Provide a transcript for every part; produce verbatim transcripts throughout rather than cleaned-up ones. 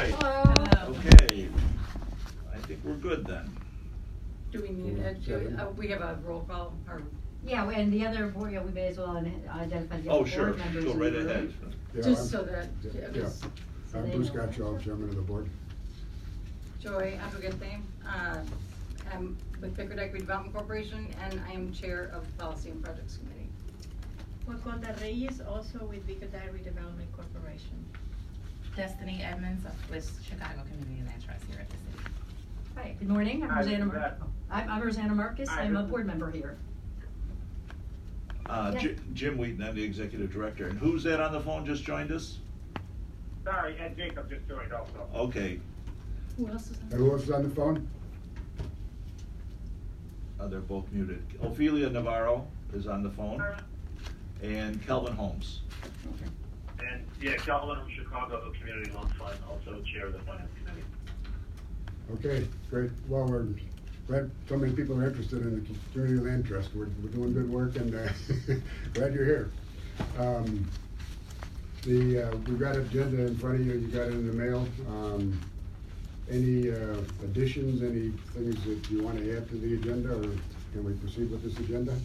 right. Hello. Okay. I think we're good then. Do we need a, do, uh, we have a roll call, or? Yeah, and the other board, yeah, we may as well identify the Oh, other sure. board members. Go in right the room. ahead. Yeah, Just I'm- so that, yeah, it yeah. was So I'm they Bruce know. Gottschall, chairman of the board. Joy Abdul-Gatham, uh, I'm with Pickard Equity Development Corporation, and I am chair of Policy and Projects Committee. Wakota Reyes, also with Pickard Equity Development Corporation. Destiny Edmonds with Chicago Community Land Trust here at the city. Hi, good morning, I'm Hi, Rosanna this is Mar- Ed. I'm, I'm Rosanna Marcus, Hi, I'm a this is- board member here. Uh, Yeah. Ji- Jim Wheaton, I'm the executive director. And who's that on the phone just joined us? Sorry, Ed Jacob just joined also. Okay. Who else is on? And who else is on the phone? Uh, they're both muted. Ophelia Navarro is on the phone. And Kelvin Holmes. And yeah, Calvin from Chicago Community Loan Fund, also chair of the finance committee. Okay, great. Well, we're glad so many people are interested in the Community Land Trust. We're, we're doing good work, and uh, glad you're here. Um, the uh, we've got an agenda in front of you. You got it in the mail. Um, any uh, additions? Any things that you want to add to the agenda, or can we proceed with this agenda?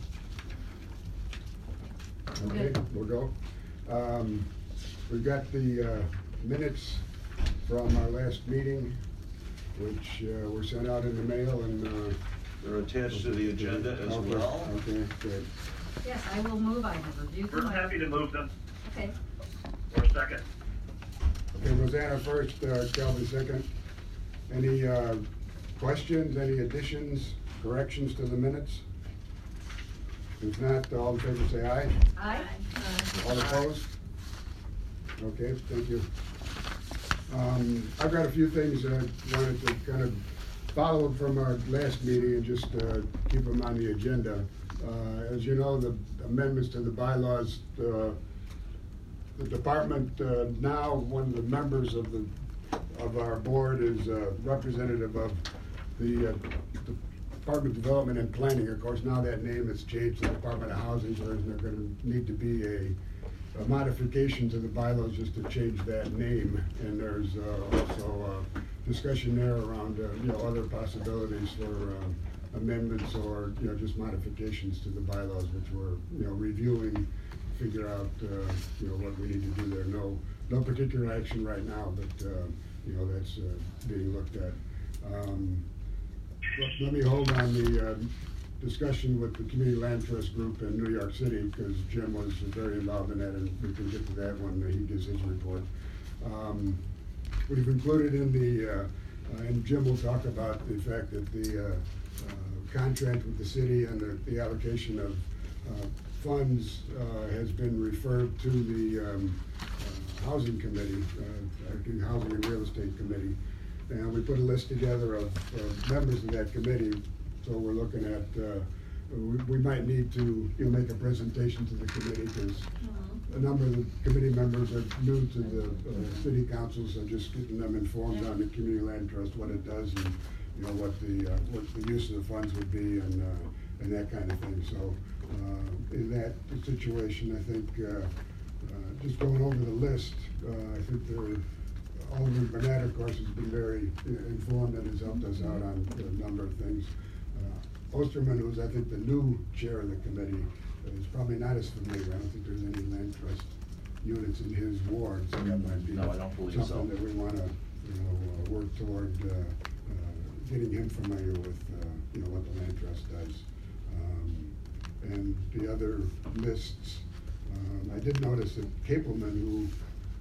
Okay, Okay. we'll go. Um, we've got the uh, minutes from our last meeting, which uh, were sent out in the mail, and uh, They're attached to the agenda as okay, well. Okay, good. Yes, I will move, I have reviewed them. We're I- happy to move them, Okay, or a second. Okay, Rosanna first, uh, Calvin second. Any uh, questions, any additions, corrections to the minutes? If not, all in favor say aye. aye. All opposed? Okay, thank you. Um, I've got a few things that I wanted to kind of follow from our last meeting and just uh, keep them on the agenda. Uh, as you know, the amendments to the bylaws, uh, the department, uh, now one of the members of the of our board is uh, representative of the uh, Department of Development and Planning. Of course, now that name has changed to the Department of Housing, so there's going to need to be a, a modification to the bylaws just to change that name. And there's uh, also uh, discussion there around uh, you know other possibilities for uh, amendments or you know just modifications to the bylaws, which we're you know reviewing, figure out uh, you know what we need to do there. No, no particular action right now, but uh, you know that's uh, being looked at. Um, let, let me hold on the uh, discussion with the Community Land Trust Group in New York City, because Jim was very involved in that, and we can get to that when he gives his report. Um, we've included in the, uh, uh, and Jim will talk about the fact that the uh, uh, contract with the city and the, the allocation of uh, funds uh, has been referred to the um, uh, Housing Committee, uh, Housing and Real Estate Committee. And we put a list together of uh, members of that committee. So we're looking at, uh, we, we might need to you know, make a presentation to the committee, because a number of the committee members are new to the uh, city council, so just getting them informed on the Community Land Trust, what it does, and you know what the uh, what the use of the funds would be, and uh, and that kind of thing. So uh, in that situation, I think uh, uh, just going over the list, uh, I think there. Alderman Burnett, of course, has been very informed and has helped us out on a number of things. Uh, Osterman, who's I think the new chair of the committee, is probably not as familiar. I don't think there's any land trust units in his ward, so that might be No, I don't believe something so. that we want to, you know, uh, work toward uh, uh, getting him familiar with, uh, you know, what the land trust does. Um, and the other lists, um, I did notice that Capelman, who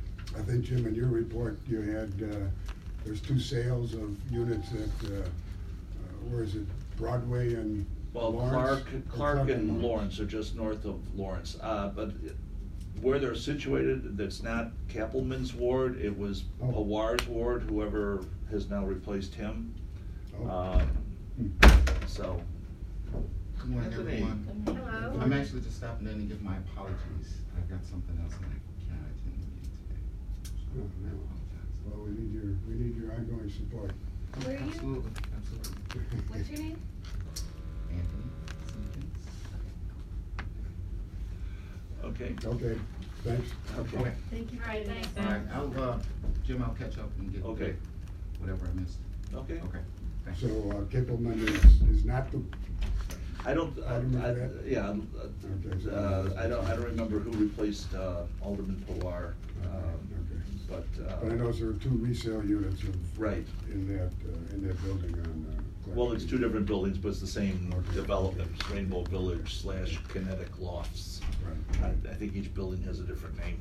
I think, Jim, in your report, you had, uh, there's two sales of units at, uh, uh, where is it, Broadway and Well, Lawrence? Clark, Clark and Lawrence are just north of Lawrence, uh, but where they're situated, that's not Kappelman's ward, it was Oh. Pawar's ward, whoever has now replaced him. Oh. Um, Hmm. so, Good morning, Anthony. everyone. Hello. I'm actually just stopping in to give my apologies. I've got something else and I can't attend the meeting today. Oh, So I no. apologize. Well, we need your, we need your ongoing support. Where are you? Absolutely, absolutely. What's your name? Anthony Simpkins. okay. Okay, Thanks. Okay. Okay. Thank you. All right, thanks. All right, I'll, uh, Jim, I'll catch up and get the- Okay. whatever I missed. Okay. Okay, thanks. So, uh, Kippelman is, is not the, I don't, I I, remember I, that. yeah, Okay, so- uh, I don't, I don't remember who replaced, uh, Alderman Pilar, um, okay. but, uh. But I know there are two resale units of. Right. In that, uh, in that building on, uh. Clark Well, it's Street. two different buildings, but it's the same Okay. development, Rainbow Village slash Kinetic Lofts. Right. I, I think each building has a different name.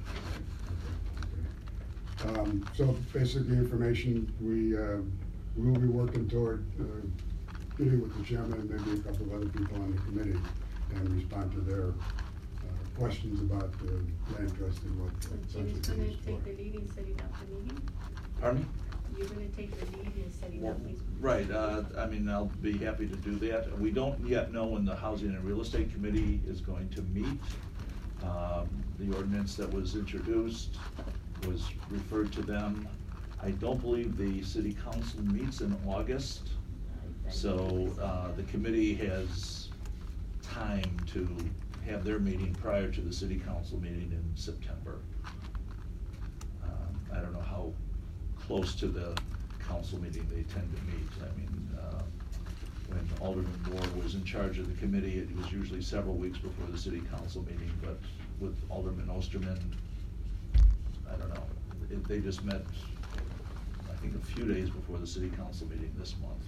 Um, so basically information, we, uh, will be working toward, uh, getting with the chairman and maybe a couple of other people on the committee and respond to their, uh, questions about the land trust and what. So what Jim is budget gonna is take for. the lead in setting up the meeting? Pardon me? You're gonna take the lead in setting up these? Right, uh, I mean, I'll be happy to do that. We don't yet know when the Housing and Real Estate Committee is going to meet. Um, the ordinance that was introduced was referred to them. I don't believe the city council meets in August. So, uh, the committee has time to have their meeting prior to the city council meeting in September. Um, I don't know how close to the council meeting they tend to meet. I mean, uh, when Alderman Moore was in charge of the committee, it was usually several weeks before the city council meeting, but with Alderman Osterman, I don't know, it, they just met, I think, a few days before the city council meeting this month.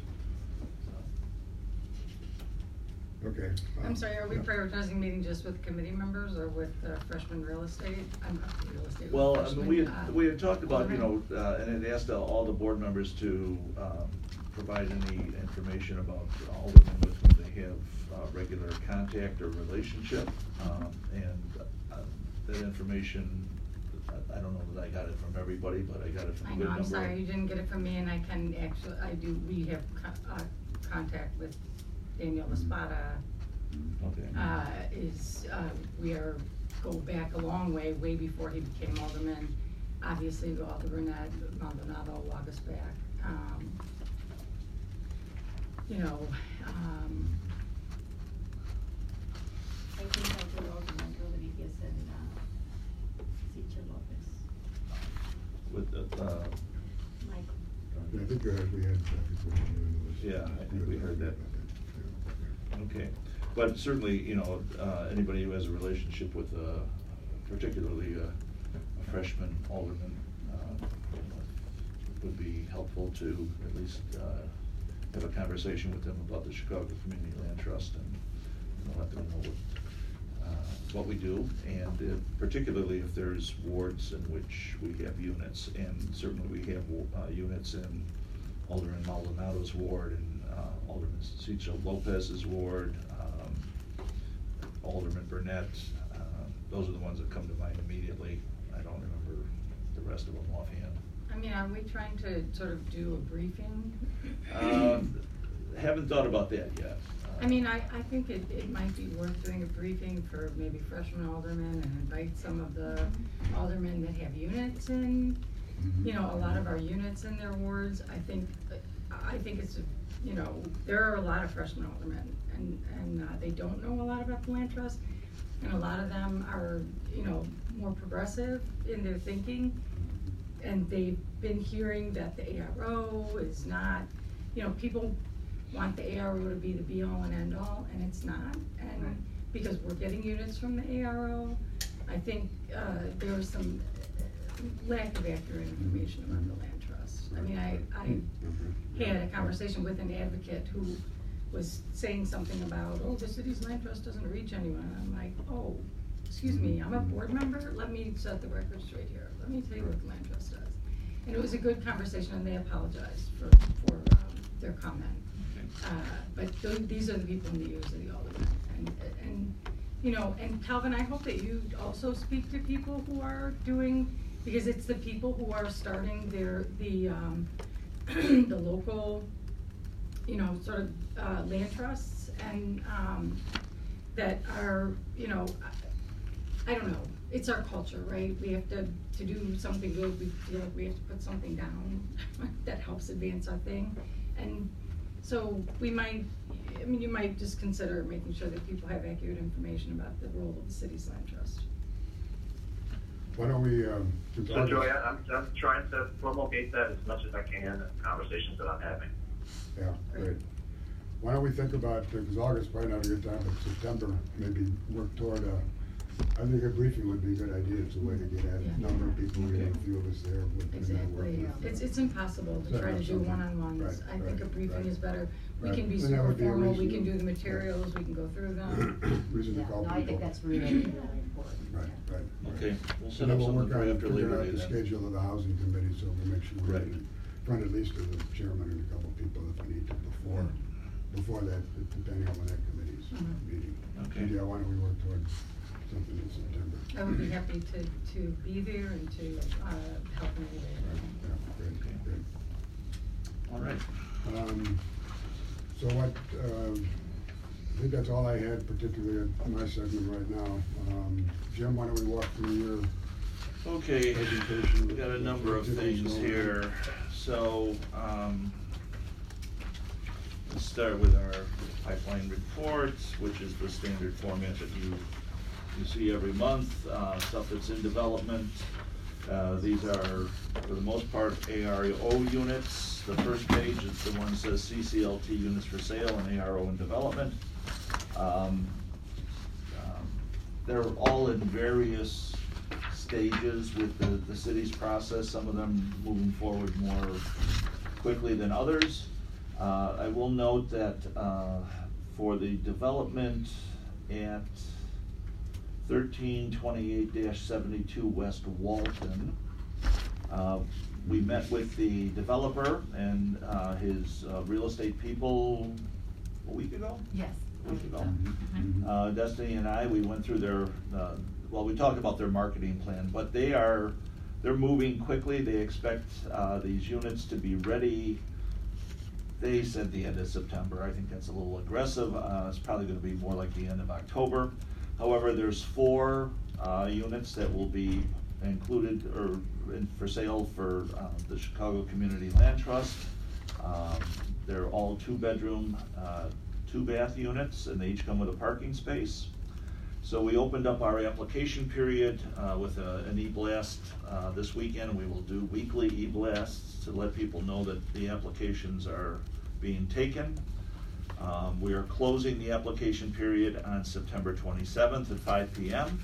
So, Okay. I'm uh, sorry, are we yeah. prioritizing meeting just with committee members or with uh, freshman real estate? I'm not real estate. with Well, I mean, freshman, we uh, had, we had talked about, you know, aldermen. uh, and it asked all the board members to, um, provide any information about aldermen with whom they have, uh, regular contact or relationship. Um, and, uh, that information, I, I don't know that I got it from everybody, but I got it from a I good know, number. I'm sorry, you didn't get it from me, and I can actually, I do, we have co- uh, contact with Daniel Espada. Okay. Uh, is, uh, we are, go back a long way, way before he became alderman. Obviously, Alderman Maldonado walked us back. Um, you know, um, I think I'll do Alderman Rodriguez and, uh, Cicha Lopez. With the, uh, Michael. Yeah, I think uh, we had. uh, Yeah, I think we heard that. Yeah, okay, but certainly, you know, uh, anybody who has a relationship with, uh, particularly a a freshman alderman, uh, would be helpful to at least, uh, have a conversation with them about the Chicago Community Land Trust and, you know, let them know what, uh, what we do, and if, particularly if there's wards in which we have units, and certainly we have, uh, units in Alderman Maldonado's ward and, uh, Alderman Cicha Lopez's ward, um, Alderman Burnett, uh, those are the ones that come to mind immediately. I don't remember the rest of them offhand. I mean, are we trying to sort of do a briefing? Um, haven't thought about that yet. I mean, I, I think it, it might be worth doing a briefing for maybe freshman aldermen and invite some of the aldermen that have units in, you know, a lot of our units in their wards. I think, I think it's, you know, there are a lot of freshman aldermen and, and uh, they don't know a lot about the land trust. And a lot of them are, you know, more progressive in their thinking. And they've been hearing that the A R O is not, you know, people want the A R O to be the be all and end all, and it's not. And Right. because we're getting units from the A R O, I think, uh, there was some lack of accurate information about the land trust. I mean, I, I had a conversation with an advocate who was saying something about, oh, the city's land trust doesn't reach anyone. I'm like, oh, excuse me, I'm a board member, let me set the record straight here. Let me tell you what the land trust does. And it was a good conversation, and they apologized for, for, um, their comment. Uh, but th- these are the people in the ears of the aldermen. And, and, you know, and Calvin, I hope that you also speak to people who are doing, because it's the people who are starting their, the, um, the local, you know, sort of, uh, land trusts and, um, that are, you know, I, I don't know, it's our culture, right? We have to, to do something good, we feel like we have to put something down that helps advance our thing. And so we might, I mean, you might just consider making sure that people have accurate information about the role of the city's land trust. Why don't we, um, since So August- Joey, I- I'm, I'm trying to promulgate that as much as I can, conversations that I'm having. Yeah, great. Why don't we think about, because August probably not a good time, but September, maybe work toward a, I think a briefing would be a good idea. It's a way to get at Yeah. a number of people, we have a Okay. few of us there. we can network Exactly, with. it's, it's impossible to Set try up to do something. one-on-ones. Right, I think a right, briefing right. is better. We Right. can be And that super would be a formal, we reason can to- do the materials, we can go through them. Reason to Yeah, call no, I think people. that's really, really important. Right, right. right. Okay, we'll So set then up we'll something work for on after figuring Labor out Day the then. schedule of the housing committee, so we make sure we're Right. in front at least of the chairman and a couple of people if we need to before, before that, depending on when that committee's Mhm. meeting. Okay. Yeah, why don't we work towards something in September? I would be happy to, to be there and to, uh, help in any way. Right, yeah, great, Okay. great. All right. Um, so what, um, I think that's all I had, particularly at my segment right now. Um, Jim, why don't we walk through your Okay, presentation? we got a number of things here. So, um, let's start with our pipeline reports, which is the standard format that you, you see every month, uh, stuff that's in development. Uh, these are, for the most part, A R O units. The first page is the one that says C C L T units for sale and A R O in development. Um, um, They're all in various stages with the, the city's process, some of them moving forward more quickly than others. Uh, I will note that, uh, for the development at thirteen twenty-eight seventy-two West Walton, uh, we met with the developer and, uh, his, uh, real estate people a week ago? Yes. A week ago. Mhm. Uh, Destiny and I, we went through their, uh, well, we talked about their marketing plan, but they are, they're moving quickly. They expect, uh, these units to be ready. They said the end of September. I think that's a little aggressive. Uh, it's probably gonna be more like the end of October. However, there's four, uh, units that will be included or in, for sale for, uh, the Chicago Community Land Trust. Um, they're all two-bedroom, uh, two-bath units, and they each come with a parking space. So we opened up our application period uh, with a, an e-blast uh, this weekend. We will do weekly e-blasts to let people know that the applications are being taken. Um, we are closing the application period on September twenty-seventh at five P M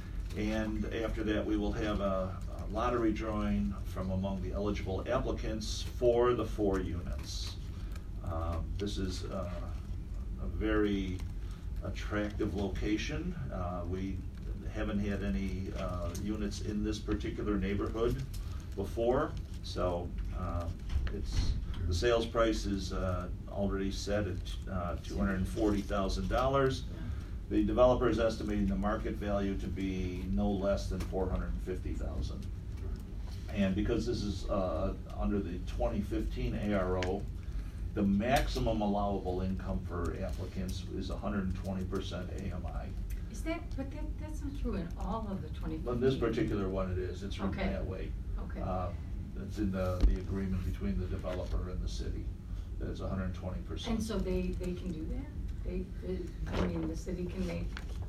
And after that, we will have a, a lottery drawing from among the eligible applicants for the four units. Uh, this is uh, a very attractive location. Uh, we haven't had any uh, units in this particular neighborhood before, so uh, it's, the sales price is uh, already set at uh, two hundred forty thousand dollars. The developer is estimating the market value to be no less than four hundred fifty thousand dollars. And because this is uh, under the twenty fifteen A R O, the maximum allowable income for applicants is one hundred twenty percent A M I. Is that, but that, that's not true in all of the twenty fifteen? On this particular one it is, it's written Okay. that way. Okay. Uh, It's in the, the agreement between the developer and the city, that it's one hundred twenty percent. And so they, they can do that? They, they- I mean, the city can make,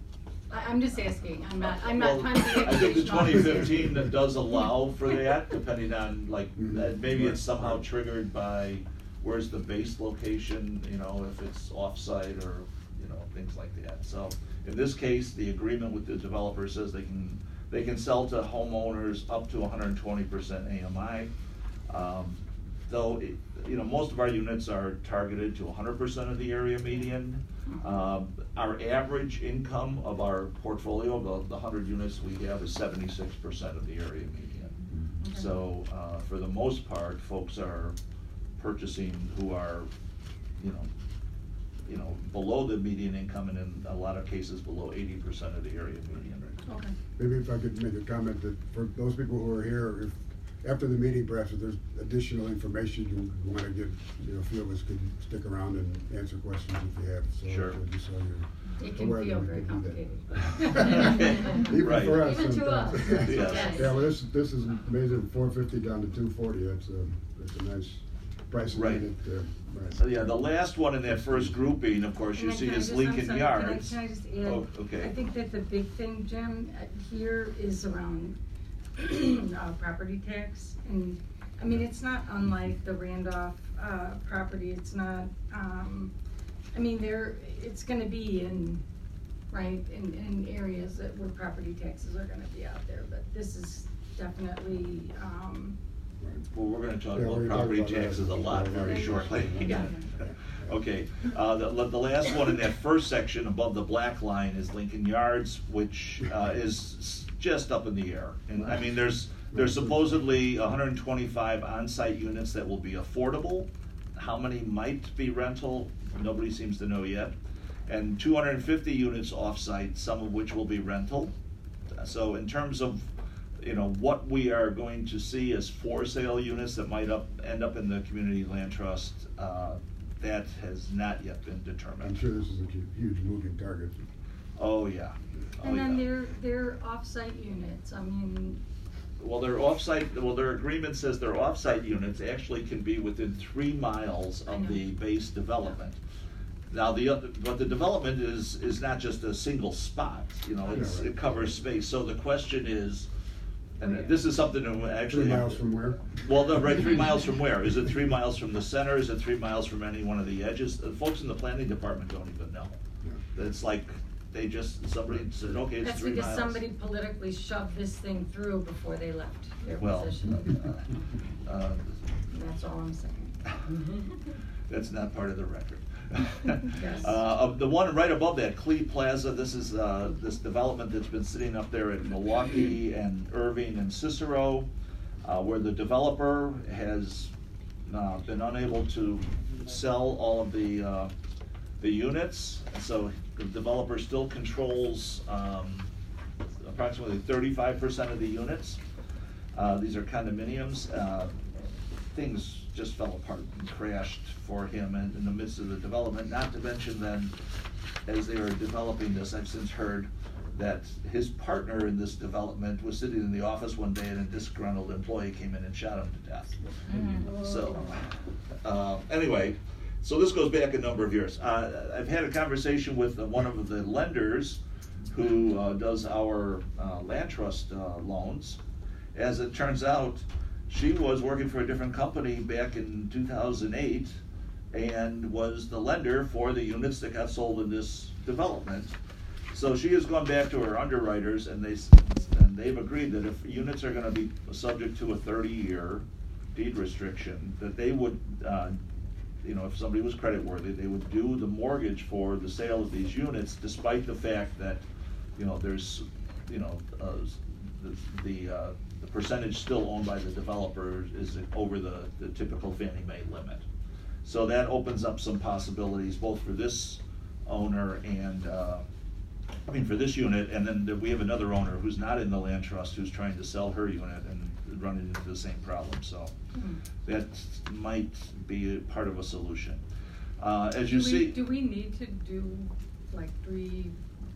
I, I'm just asking, I'm not, I'm not Well, trying to be. I think the educational twenty officer. fifteen that does allow for that, depending on, like, Mhm. uh, maybe it's Right, somehow right. triggered by where's the base location, you know, if it's off-site or, you know, things like that. So, in this case, the agreement with the developer says they can, they can sell to homeowners up to one hundred twenty percent A M I. Um, Though, it- you know, most of our units are targeted to one hundred percent of the area median. Um, Our average income of our portfolio, the, the hundred units we have, is seventy-six percent of the area median. Okay. So, uh, for the most part, folks are purchasing who are, you know, you know, below the median income, and in a lot of cases, below eighty percent of the area median. Okay. Maybe if I could make a comment that for those people who are here, if, after the meeting, perhaps if there's additional information you want to get, you know, a few of us could stick around and answer questions if you have, so. Sure. so Just so you're. It can aware that feel we very can do that. complicated. Even Right. for us Even to sometimes. us, Yes. yes. Yeah, well, this, this is amazing, four fifty down to two forty, that's a, that's a nice price. Right. It, uh, right. So, yeah, the last one in that first grouping, of course, you Can I- see can I is just- I'm Lincoln sorry, can I- Yards. Can I just add? Oh, okay. I think that the big thing, Jim, uh, here is around uh, property tax. And, I mean, it's not unlike the Randolph, uh, property, it's not, um, I mean, there, it's gonna be in, right, in, in areas that where property taxes are gonna be out there, but this is definitely, um, Well, we're gonna talk Yeah, about we're gonna property talk about that. taxes a lot very shortly. Yeah. Okay, uh, the, the last one in that first section above the black line is Lincoln Yards, which, uh, is just up in the air. And, I mean, there's, there's supposedly one hundred twenty-five on-site units that will be affordable. How many might be rental, nobody seems to know yet. And two hundred fifty units off-site, some of which will be rental. So in terms of, you know, what we are going to see as for sale units that might up, end up in the community land trust, uh, that has not yet been determined. I'm sure this is a hu- huge moving target. Oh, yeah. Oh, and then yeah. they're, they're off-site units, I mean, Well, their off-site, well, their agreement says their off-site units actually can be within three miles I of know. the base development. Now, the other, but the development is, is not just a single spot, you know, it's, Yeah, right. it covers space. So the question is, Where? and this is something that we actually. Three miles from where? Well, no, right, three miles from where? Is it three miles from the center? Is it three miles from any one of the edges? The folks in the planning department don't even know. Yeah. It's like, they just, somebody said, okay, it's that's three because miles. somebody politically shoved this thing through before they left their Well, position. uh, That's all I'm saying. That's not part of the record. Yes. Uh, of the one right above that, Clee Plaza, this is, uh, this development that's been sitting up there at Milwaukee and Irving and Cicero, uh, where the developer has, uh, been unable to sell all of the, uh, the units. So the developer still controls, um, approximately thirty-five percent of the units. Uh, these are condominiums. Uh, things just fell apart and crashed for him in, in the midst of the development, not to mention then, as they were developing this, I've since heard that his partner in this development was sitting in the office one day and a disgruntled employee came in and shot him to death. Mm-hmm. So, uh, anyway, so this goes back a number of years. Uh, I've had a conversation with uh, one of the lenders who uh, does our uh, land trust uh, loans. As it turns out, she was working for a different company back in two thousand eight and was the lender for the units that got sold in this development. So she has gone back to her underwriters and they, and they've agreed that if units are gonna be subject to a thirty-year deed restriction, that they would, uh, you know, if somebody was creditworthy, they would do the mortgage for the sale of these units, despite the fact that, you know, there's, you know, uh, the, the, uh, the percentage still owned by the developer is over the, the typical Fannie Mae limit. So that opens up some possibilities both for this owner and, uh, I mean, for this unit, and then we have another owner who's not in the land trust who's trying to sell her unit and running into the same problem, so Hmm. that might be a part of a solution. Uh, as you Do we- see. Do we need to do like three,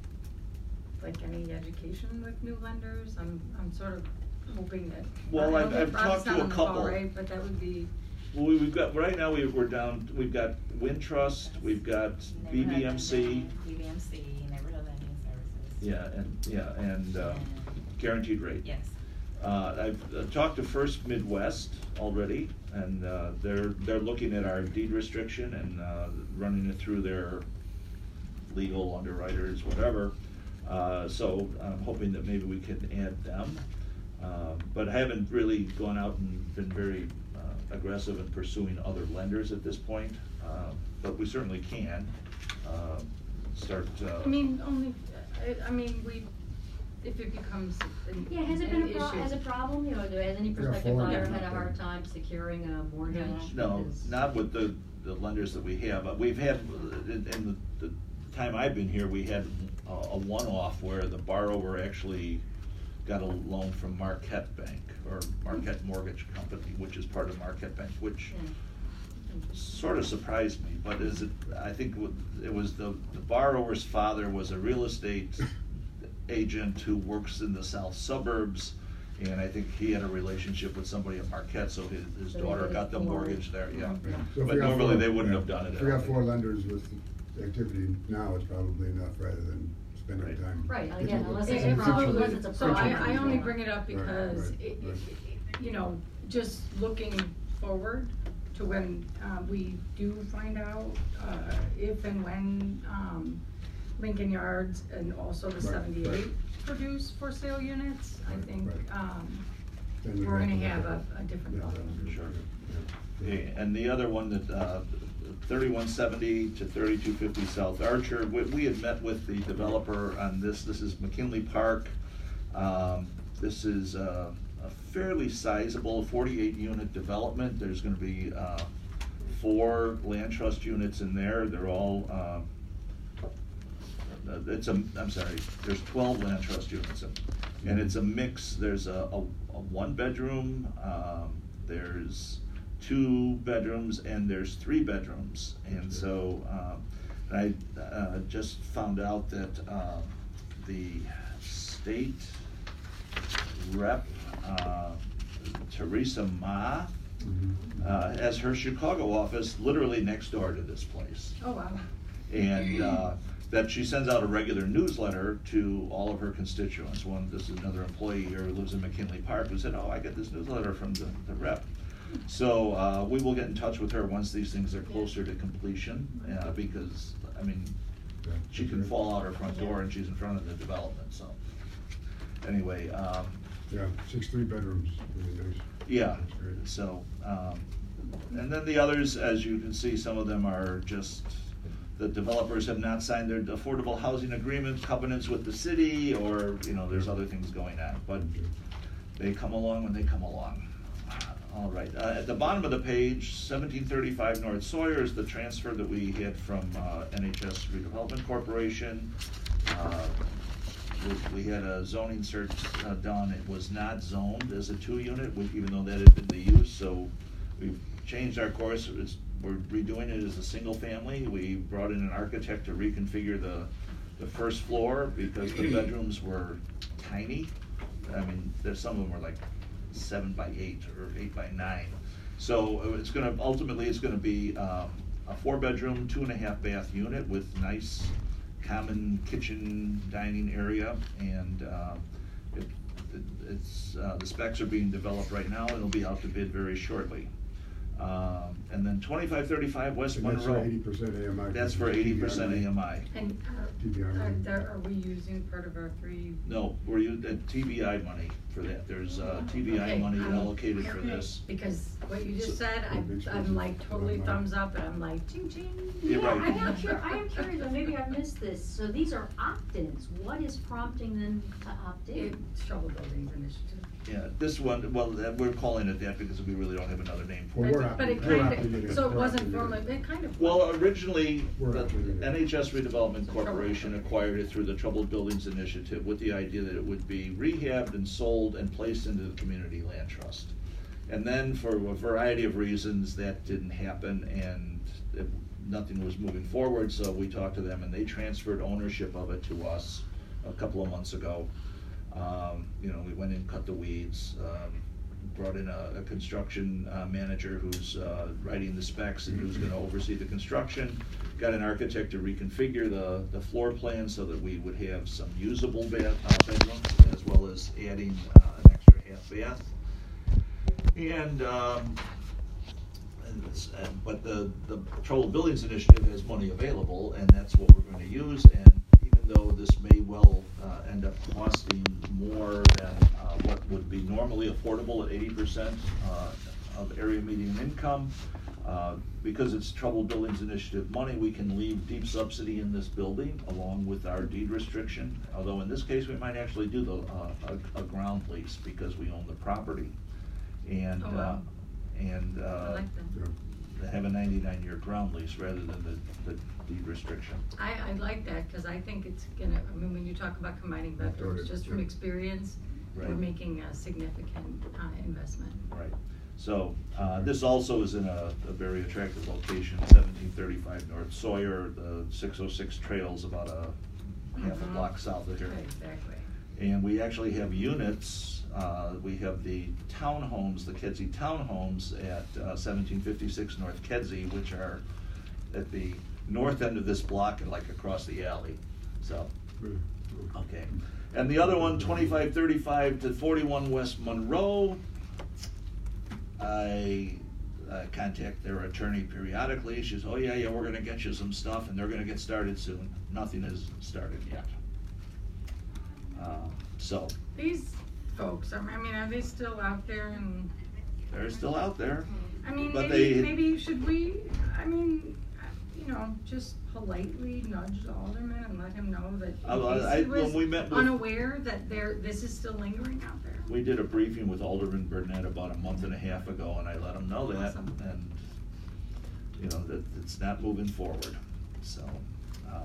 like any education with new lenders? I'm, I'm sort of hoping that. Well, I I've- know I've Bob's talked to not a on the call, couple. Right, but that would be, Well, we- we've got, right now, we- we're down, we've got Wintrust, we've got B B M C. B B M C, Neighborhood Lending Services. Yeah, and, yeah, and, uh, guaranteed rate. Yes. Uh, I've uh, talked to First Midwest already, and, uh, they're, they're looking at our deed restriction and, uh, running it through their legal underwriters, whatever. Uh, so I'm hoping that maybe we can add them. Uh, but I haven't really gone out and been very, uh, aggressive in pursuing other lenders at this point. Uh, but we certainly can, uh, start, uh. I mean, only, I, I mean, we, if it becomes an, Yeah, has it an been a pro- issue. has a problem, you know, has any Yeah, prospective forward buyer looking had a out hard there. time securing a mortgage? No, because- not with the, the lenders that we have. Uh, We've had, in, in the, the time I've been here, we had a, a one-off where the borrower actually got a loan from Marquette Bank, or Marquette Mortgage Company, which is part of Marquette Bank, which sort of surprised me, but is it, I think it was the, the borrower's father was a real estate agent who works in the south suburbs, and I think he had a relationship with somebody at Marquette, so his, his So they daughter did it got the for- mortgage there, yeah. Yeah. So if But we got normally four- they wouldn't yeah, have done it. If I we got don't four think. lenders with activity now, it's probably enough rather than spending Right. time. Right, If again, you- unless if it's a you- problem, if you- unless it's a So I, problem. I only bring it up Right, because, right, it- right. it- you know, just looking forward to when, uh, we do find out, uh, if and when, um, Lincoln Yards and also the Right, seventy-eight right. produce for sale units, I Right, think, right. um, Then we'd we're gonna to look have at a, it. a different Yeah, building. Sure. yeah, yeah. Okay, and the other one that, uh, thirty-one seventy to thirty-two fifty South Archer, we, we had met with the developer on this, this is McKinley Park. Um, this is, uh, a fairly sizable forty-eight unit development, there's gonna be, uh, four land trust units in there, they're all, um, uh, it's a, I'm sorry, there's twelve land trust units, and it's a mix, there's a, a, a one bedroom, um, there's two bedrooms, and there's three bedrooms, and so, um, I, uh, just found out that, uh, the state rep, uh, Teresa Ma, Mhm. uh, has her Chicago office literally next door to this place. Oh, wow. And uh, that she sends out a regular newsletter to all of her constituents. One, this is another employee here who lives in McKinley Park who said, oh, I get this newsletter from the, the rep. So uh, we will get in touch with her once these things are closer to completion, uh, because, I mean, Yeah, she that's can right. fall out her front door and she's in front of the development, so. Anyway, um, Yeah, six three bedrooms, really nice. yeah, That's great. so, um, and then the others, as you can see, some of them are just, the developers have not signed their affordable housing agreement covenants with the city, or, you know, there's other things going on, but Okay. they come along when they come along. All right, uh, at the bottom of the page, seventeen thirty-five North Sawyer is the transfer that we had from, uh, N H S Redevelopment Corporation. Uh, we, we had a zoning search, uh, done, it was not zoned as a two-unit, we- even though that had been the use, so we've changed our course, it's, we're redoing it as a single family. We brought in an architect to reconfigure the, the first floor, because the bedrooms were tiny. I mean, there's, some of them were like seven by eight or eight by nine. So uh, it's gonna, ultimately, it's gonna be, um, a four-bedroom, two and a half bath unit with nice common kitchen dining area, and, uh, it, it- it's, uh, the specs are being developed right now, and it'll be out to bid very shortly. Um, and then twenty-five thirty-five West And that's for Monroe. eighty percent A M I. That's for eighty percent A M I. And T B I are, money. are, there- are we using part of our three? No, we're using T B I money for that. There's, uh, T B I Okay, money um, allocated for this. Because what you So- just said, I'm, I'm like totally thumbs up, and I'm like, ching ching. You're Yeah, right. I am curious, I am curious, or maybe I missed this, so these are opt-ins, what is prompting them to opt in? It's Trouble Buildings Initiative. Yeah, this one, well, uh, we're calling it that because we really don't have another name for Well, it. we're But it opting- we're kind opting it in. of, so it We're wasn't opting it in. formally, it kind of. Well, originally, We're the opting it in. N H S Redevelopment Corporation acquired it through the Troubled Buildings Initiative with the idea that it would be rehabbed and sold and placed into the Community Land Trust. And then, for a variety of reasons, that didn't happen, and it, nothing was moving forward, so we talked to them, and they transferred ownership of it to us a couple of months ago. Um, you know, we went in, cut the weeds, um, brought in a, a construction, uh, manager who's, uh, writing the specs and who's gonna oversee the construction. Got an architect to reconfigure the, the floor plan so that we would have some usable bath, uh, bedrooms, as well as adding, uh, an extra half bath. And, um, and it's- and- but the, the Troubled Buildings Initiative has money available, and that's what we're gonna use, and even though this may well, uh, end up costing more than, uh, what would be normally affordable at eighty percent, uh, of area median income, uh, because it's Troubled Buildings Initiative money, we can leave deep subsidy in this building along with our deed restriction, although in this case, we might actually do the, uh, a, a ground lease because we own the property. And, Oh, uh, wow. and, I uh, like that. Yeah. they have a ninety-nine year ground lease rather than the, the deed restriction. I, I like that, cause I think it's gonna, I mean, when you talk about combining bedrooms, just from Yeah. experience, we're Right. making a significant, uh, investment. Right, so, uh, this also is in a, a very attractive location, seventeen thirty-five North Sawyer, the six oh six trail's about a half a Mhm. block south of here. Exactly. And we actually have units, uh, we have the townhomes, the Kedzie townhomes at, uh, seventeen fifty-six North Kedzie, which are at the north end of this block and like across the alley, so. Good. Okay. And the other one, twenty-five thirty-five to forty-one West Monroe. I uh, contact their attorney periodically. She says, oh yeah, yeah, we're gonna get you some stuff and they're gonna get started soon. Nothing has started yet. Uh, so, These folks, I mean, are they still out there and, they're still out there. I mean, But maybe, they- maybe should we, I mean, you know, just politely nudge the alderman and let him know that Uh, well, in I- case he when was we met with- unaware that there, this is still lingering out there. We did a briefing with Alderman Burnett about a month and a half ago, and I let him know that, Awesome. and, you know, that it's not moving forward, so, uh,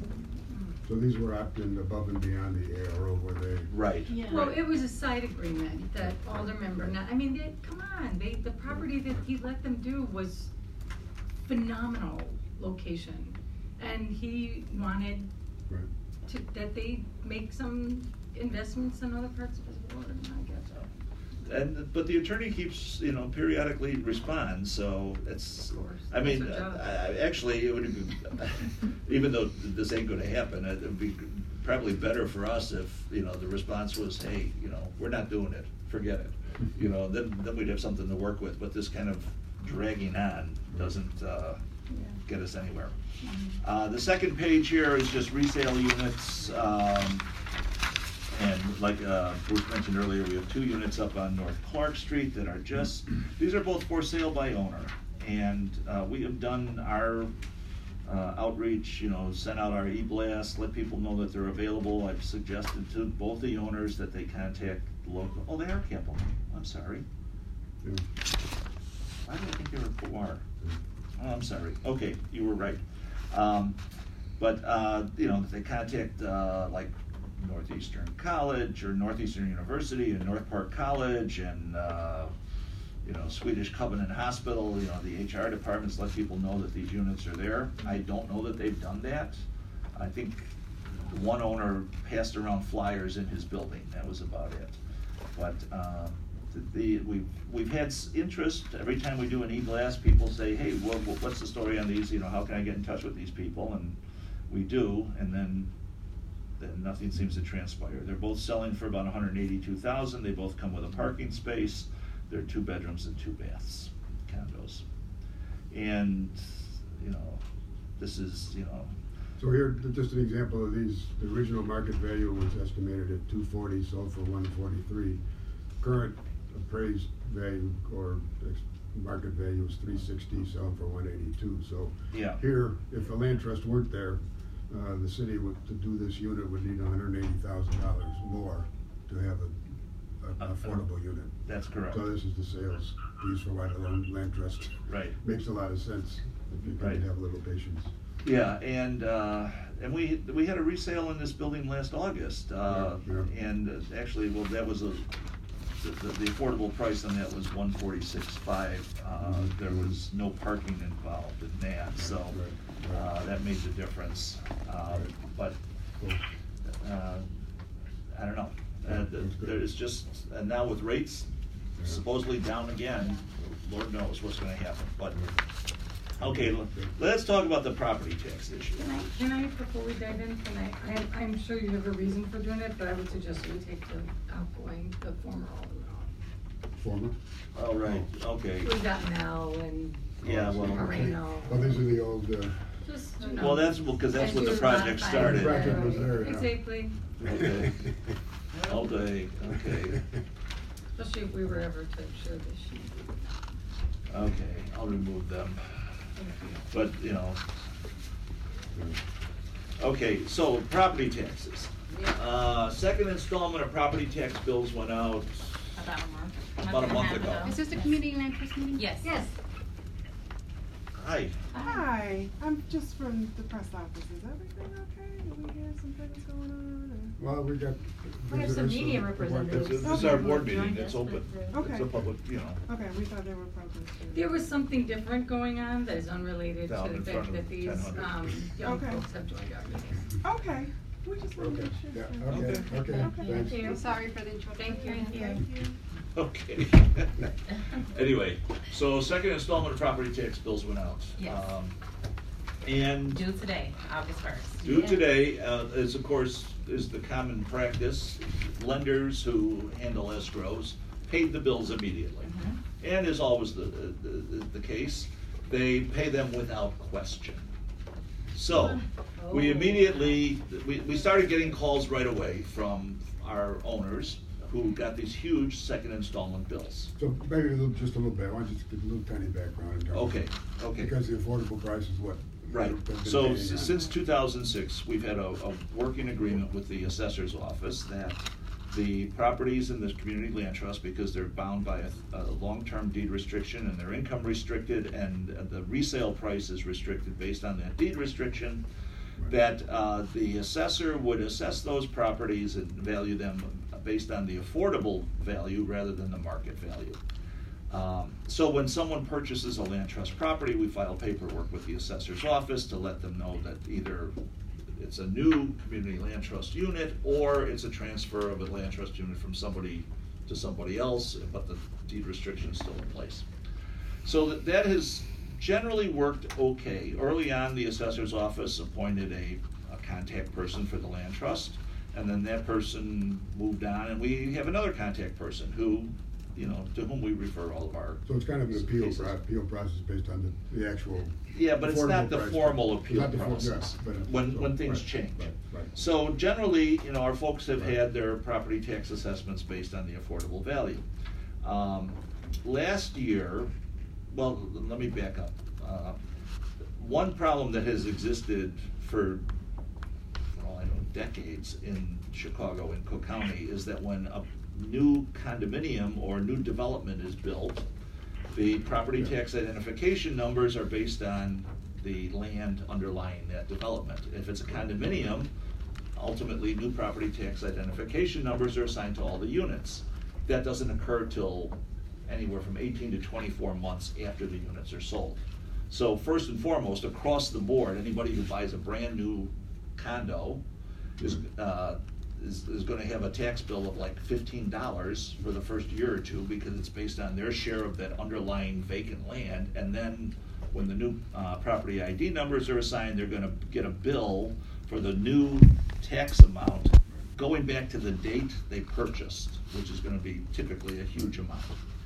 So these were opt-in above and beyond the A R O where they, right. Yeah. Well, it was a side agreement that Alderman Burnett, I mean, they, come on, they, the property that he let them do was phenomenal location. And he wanted right. to, that they make some investments in other parts of his ward, and I guess so. And, but the attorney keeps, you know, periodically responds, so it's, Of course. I mean, That's her job. I, I- actually, it would be, even though this ain't gonna happen, it would be probably better for us if, you know, the response was, hey, you know, we're not doing it, forget it. You know, then, then we'd have something to work with, but this kind of dragging on doesn't, uh, Yeah. get us anywhere. Mhm. Uh, the second page here is just resale units, um, and like, uh, Bruce mentioned earlier, we have two units up on North Clark Street that are just, these are both for sale by owner. And, uh, we have done our, uh, outreach, you know, sent out our e-blast, let people know that they're available. I've suggested to both the owners that they contact the local, oh, they are Capital, I'm sorry. Yeah. Why did I think they were Powar? Oh, I'm sorry. Okay, you were right. Um, but, uh, you know, they contact, uh, like Northeastern College or Northeastern University and North Park College and, uh, you know, Swedish Covenant Hospital, you know, the H R departments let people know that these units are there. I don't know that they've done that. I think one owner passed around flyers in his building. That was about it. But, um, the, we've, we've had s- interest, every time we do an e-blast, people say, hey, what, what's the story on these, you know, how can I get in touch with these people? And we do, and then, then nothing seems to transpire. They're both selling for about one hundred eighty-two thousand dollars, they both come with a parking space, they're two bedrooms and two baths, condos. And, you know, this is, you know, So here, just an example of these, the original market value was estimated at two forty, sold for one forty-three. Current appraised value or ex- market value is three sixty, selling for one eighty-two. So yeah. here, if the land trust weren't there, uh, the city would, to do this unit would need one hundred eighty thousand dollars more to have a, a- an affordable unit. That's correct. So this is the sales piece for why the land, land trust Right. makes a lot of sense if you Right. can have a little patience. Yeah, and, uh, and we, we had a resale in this building last August, uh, Yeah, yeah. and uh, actually, well, that was a, the, the affordable price on that was one forty-six five. Uh, Mhm. there was no parking involved in that, so, Right, right. uh, that made the difference. Uh, but, Cool. uh, I don't know, Yeah, uh, that's good. there's just, and now with rates Yeah. supposedly down again, Lord knows what's gonna happen, but, Yeah. okay, l- let's talk about the property tax issue. Can I, can I, before we dive in, can I, I, I'm sure you have a reason for doing it, but I would suggest that we take the outgoing, the former alderman off. Former? Oh, right, okay. We've got Mel and Yeah, well, Moreno. Oh, these are the old, uh, Just, you know. Well, that's, well, cause that's when the And project modify started. it. Project was there, yeah. Exactly, Okay. All day, okay. especially if we were ever to share this sheet. Okay, I'll remove them, but, you know. Okay, so property taxes. Uh, second installment of property tax bills went out About a month. About a and month half ago. Is this the community land trust meeting? Yes. Yes. Hi. Hi, I'm just from the press office. Is everything okay? Do we hear some things going on? well, we got. We have some visitors, media so- representatives. This is this is our board Joined meeting, us, it's open, but, uh, Okay. it's a public, you know. Or... Okay, we thought there were protesters. There was something different going on that is unrelated Down to in the front fact of that these, ten hundred. um, young Okay. folks have joined our meeting. Okay, we just wanted to Okay, make sure. yeah, okay, okay, Okay. thanks. you. I'm sorry for the Thank you. Thank you. Okay. Anyway, so second installment of property tax bills went out. Yes. Um, And Due today, August first. due today, uh, is of course, is the common practice, lenders who handle escrows paid the bills immediately. Mhm. And is always the, the, the case, they pay them without question. So, we immediately, we, we started getting calls right away from our owners who got these huge second installment bills. So maybe a little, just a little bit, I want you to give a little tiny background. in terms of- Okay, okay. Because the affordable price is what? Right, they've been so paying s- on. since two thousand six, we've had a, a working agreement with the assessor's office that the properties in the community land trust, because they're bound by a, a long-term deed restriction and they're income restricted and the resale price is restricted based on that deed restriction, that uh, the assessor would assess those properties and value them based on the affordable value rather than the market value. Um, so when someone purchases a land trust property, we file paperwork with the assessor's office to let them know that either it's a new community land trust unit or it's a transfer of a land trust unit from somebody to somebody else, but the deed restriction is still in place. So that, that has generally worked okay. Early on, the assessor's office appointed a, a contact person for the land trust, and then that person moved on, and we have another contact person who, you know, to whom we refer all of our. So it's kind of an appeal, cases. pro- appeal process based on the, the actual. Yeah, but it's not affordable the price. formal It's appeal not the for- yeah, process, but it- when, so, when things right, change. right, right. So generally, you know, our folks have Right. had their property tax assessments based on the affordable value. Um, last year, well, let me back up. Uh, one problem that has existed for, well, I know, decades in Chicago and Cook County is that when a new condominium or new development is built, the property Yeah. tax identification numbers are based on the land underlying that development. If it's a condominium, ultimately new property tax identification numbers are assigned to all the units. That doesn't occur till anywhere from eighteen to twenty-four months after the units are sold. So first and foremost, across the board, anybody who buys a brand new condo is, uh, is, is gonna have a tax bill of like fifteen dollars for the first year or two because it's based on their share of that underlying vacant land. And then when the new uh, property I D numbers are assigned, they're gonna get a bill for the new tax amount going back to the date they purchased, which is gonna be typically a huge amount.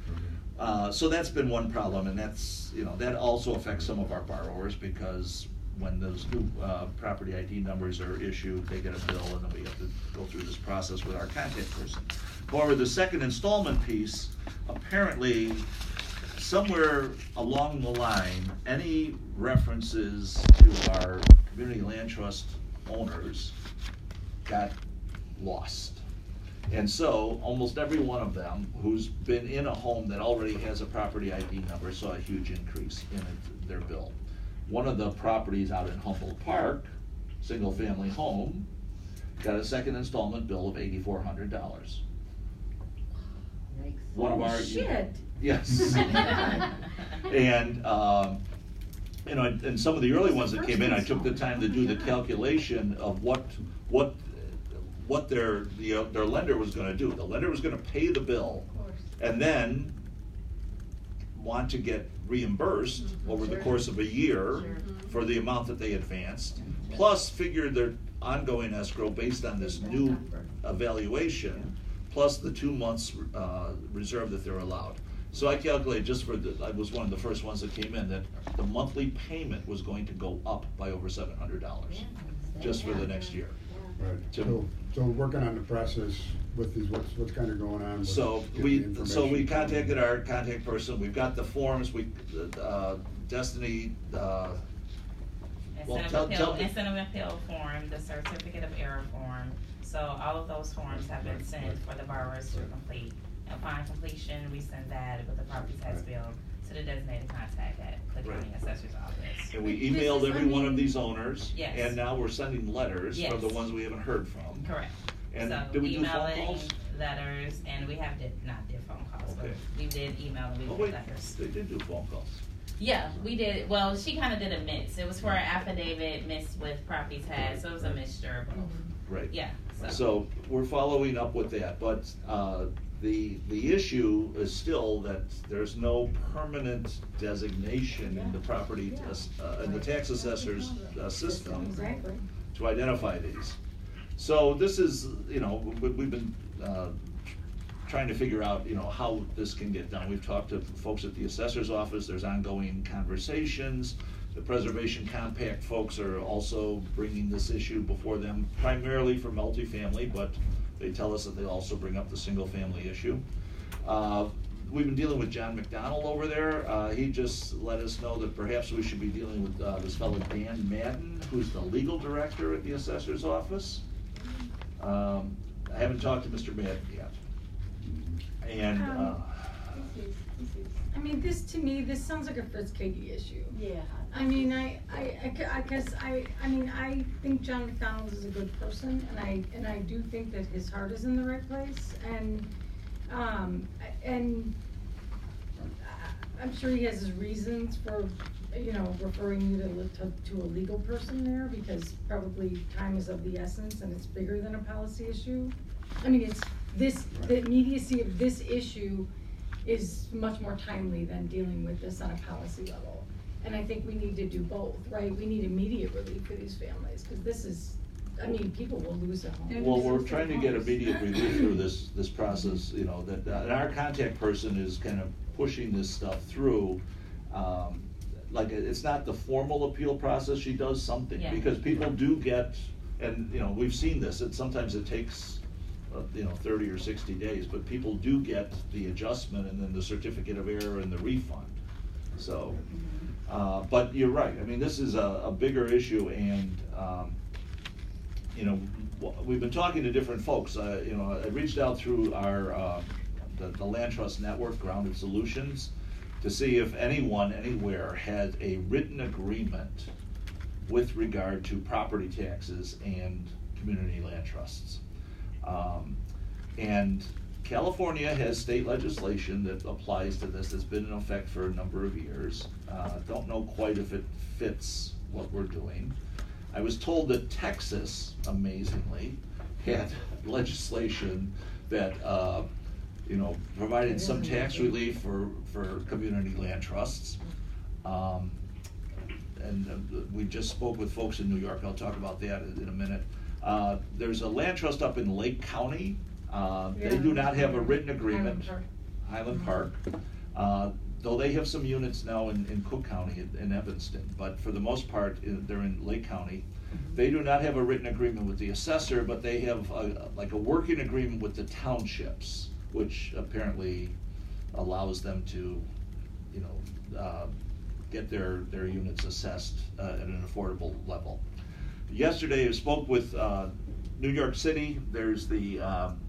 Uh, so that's been one problem, and that's, you know, that also affects some of our borrowers because when those new uh, property I D numbers are issued, they get a bill and then we have to go through this process with our contact person. However, the second installment piece, apparently somewhere along the line, any references to our community land trust owners got lost. And so, almost every one of them who's been in a home that already has a property I D number saw a huge increase in it, their bill. One of the properties out in Humboldt Park, single-family home, got a second installment bill of eighty-four hundred dollars. One of Oh, our shit. Yes. And um, you know, and, and some of the early ones that came in, I took the time to do the calculation of what what what their the, uh, their lender was going to do. The lender was going to pay the bill, and then want to get reimbursed over the course of a year for the amount that they advanced, plus figure their ongoing escrow based on this new evaluation, plus the two months uh, reserve that they're allowed. So I calculated just for the, I was one of the first ones that came in, that the monthly payment was going to go up by over seven hundred dollars, just for the next year. Right, To- so, so working on the process with these, what's, what's kind of going on? with So getting we, the so we information. contacted our contact person, we've got the forms, we, uh, Destiny, uh, well, Incentive tell- appeal, tell- incentive appeal form, the certificate of error form. So all of those forms have been sent for the borrowers to complete. Upon completion, we send that with the property tax bill to the designated contact at the Right. county assessor's office. and we emailed every one of these owners. Yes. And now we're sending letters for the Yes. ones we haven't heard from. Correct. And So did we do phone emailing, calls? letters, and we have did, not did phone calls, but Okay. we did email and we Oh, did wait, letters. they did do phone calls. Yeah, we did, well, she kinda did a mix. It was for an affidavit mixed with property tax, so it was a mixture of both. Right. Yeah, so. So we're following up with that, but uh, the, the issue is still that there's no permanent designation in the property, uh, in the tax assessor's uh, system Exactly. to identify these. So this is, you know, we- we've been uh, trying to figure out, you know, how this can get done. We've talked to folks at the assessor's office, there's ongoing conversations. The Preservation Compact folks are also bringing this issue before them, primarily for multifamily, but they tell us that they also bring up the single-family issue. Uh, We've been dealing with John McDonald over there. Uh, he just let us know that perhaps we should be dealing with uh, this fellow Dan Madden, who's the legal director at the assessor's office. Um, I haven't talked to Mister Madden yet. And, uh, Um, This is, this is, I mean, this, to me, this sounds like a Fritz Kagi issue. Yeah. I mean, I, I, I gu- I guess, I, I mean, I think John McDonald is a good person, and I, and I do think that his heart is in the right place, and, um, and I- I'm sure he has his reasons for, you know, referring you to, li- to, to a legal person there, because probably time is of the essence, and it's bigger than a policy issue. I mean, it's, this, the immediacy of this issue is much more timely than dealing with this on a policy level. And I think we need to do both, right? We need immediate relief for these families, because this is, I mean, people will lose their homes. well, we're trying to get immediate relief through this, this process, you know, that, uh, and our contact person is kind of pushing this stuff through. Um, like, it- it's not the formal appeal process, she does something, Yeah. because people do get, and, you know, we've seen this, it, sometimes it takes, uh, you know, thirty or sixty days, but people do get the adjustment and then the certificate of error and the refund, so. Uh, but you're right, I mean, this is a, a bigger issue, and, um, you know, w- we've been talking to different folks, uh, you know, I reached out through our, uh, the, the Land Trust Network, Grounded Solutions, to see if anyone, anywhere, had a written agreement with regard to property taxes and community land trusts. Um, and California has state legislation that applies to this, that's been in effect for a number of years. Uh, don't know quite if it fits what we're doing. I was told that Texas, amazingly, had legislation that, uh, you know, provided some tax relief for, for community land trusts. Um, and uh, we just spoke with folks in New York, I'll talk about that in a minute. Uh, there's a land trust up in Lake County. Uh, they do not have a written agreement. Highland Park. Highland Park. Uh, though they have some units now in, in Cook County, in, in Evanston, but for the most part, in- they're in Lake County. They do not have a written agreement with the assessor, but they have a, like a working agreement with the townships, which apparently allows them to, you know, uh, get their, their units assessed uh, at an affordable level. Yesterday, I spoke with uh, New York City. There's the um,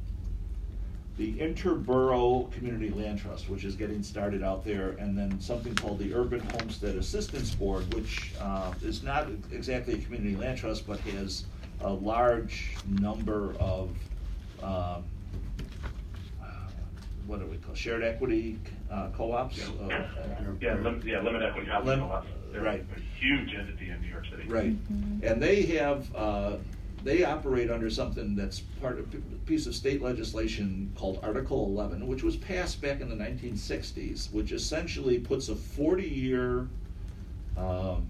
the Interborough Community Land Trust, which is getting started out there, and then something called the Urban Homestead Assistance Board, which uh, is not exactly a community land trust, but has a large number of um, what do we call shared equity uh, co-ops? Yeah. Uh, Yeah, lim- yeah, limited equity housing Lim- co-ops. They're right. a huge entity in New York City. Right, and they have, uh, they operate under something that's part of, a piece of state legislation called Article eleven, which was passed back in the nineteen sixties, which essentially puts a forty-year um,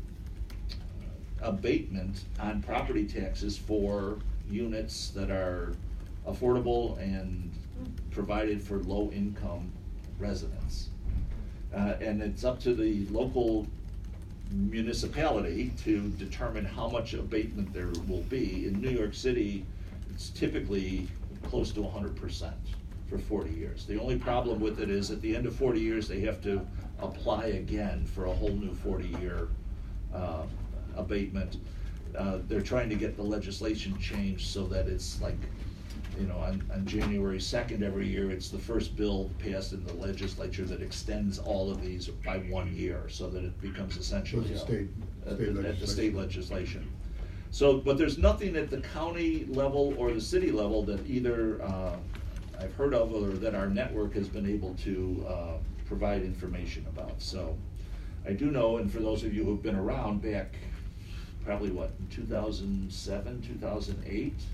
abatement on property taxes for units that are affordable and provided for low-income residents. Uh, and it's up to the local municipality to determine how much abatement there will be. In New York City, it's typically close to one hundred percent for forty years. The only problem with it is at the end of forty years, they have to apply again for a whole new forty-year uh, abatement. Uh, they're trying to get the legislation changed so that it's like, you know, on, on January second every year, it's the first bill passed in the legislature that extends all of these by one year, so that it becomes essentially So it's a uh, state- at state the- at the state legislation. legislation. So, but there's nothing at the county level or the city level that either uh, I've heard of or that our network has been able to uh, provide information about. So I do know, and for those of you who've been around back, probably what, in two thousand seven, two thousand eight,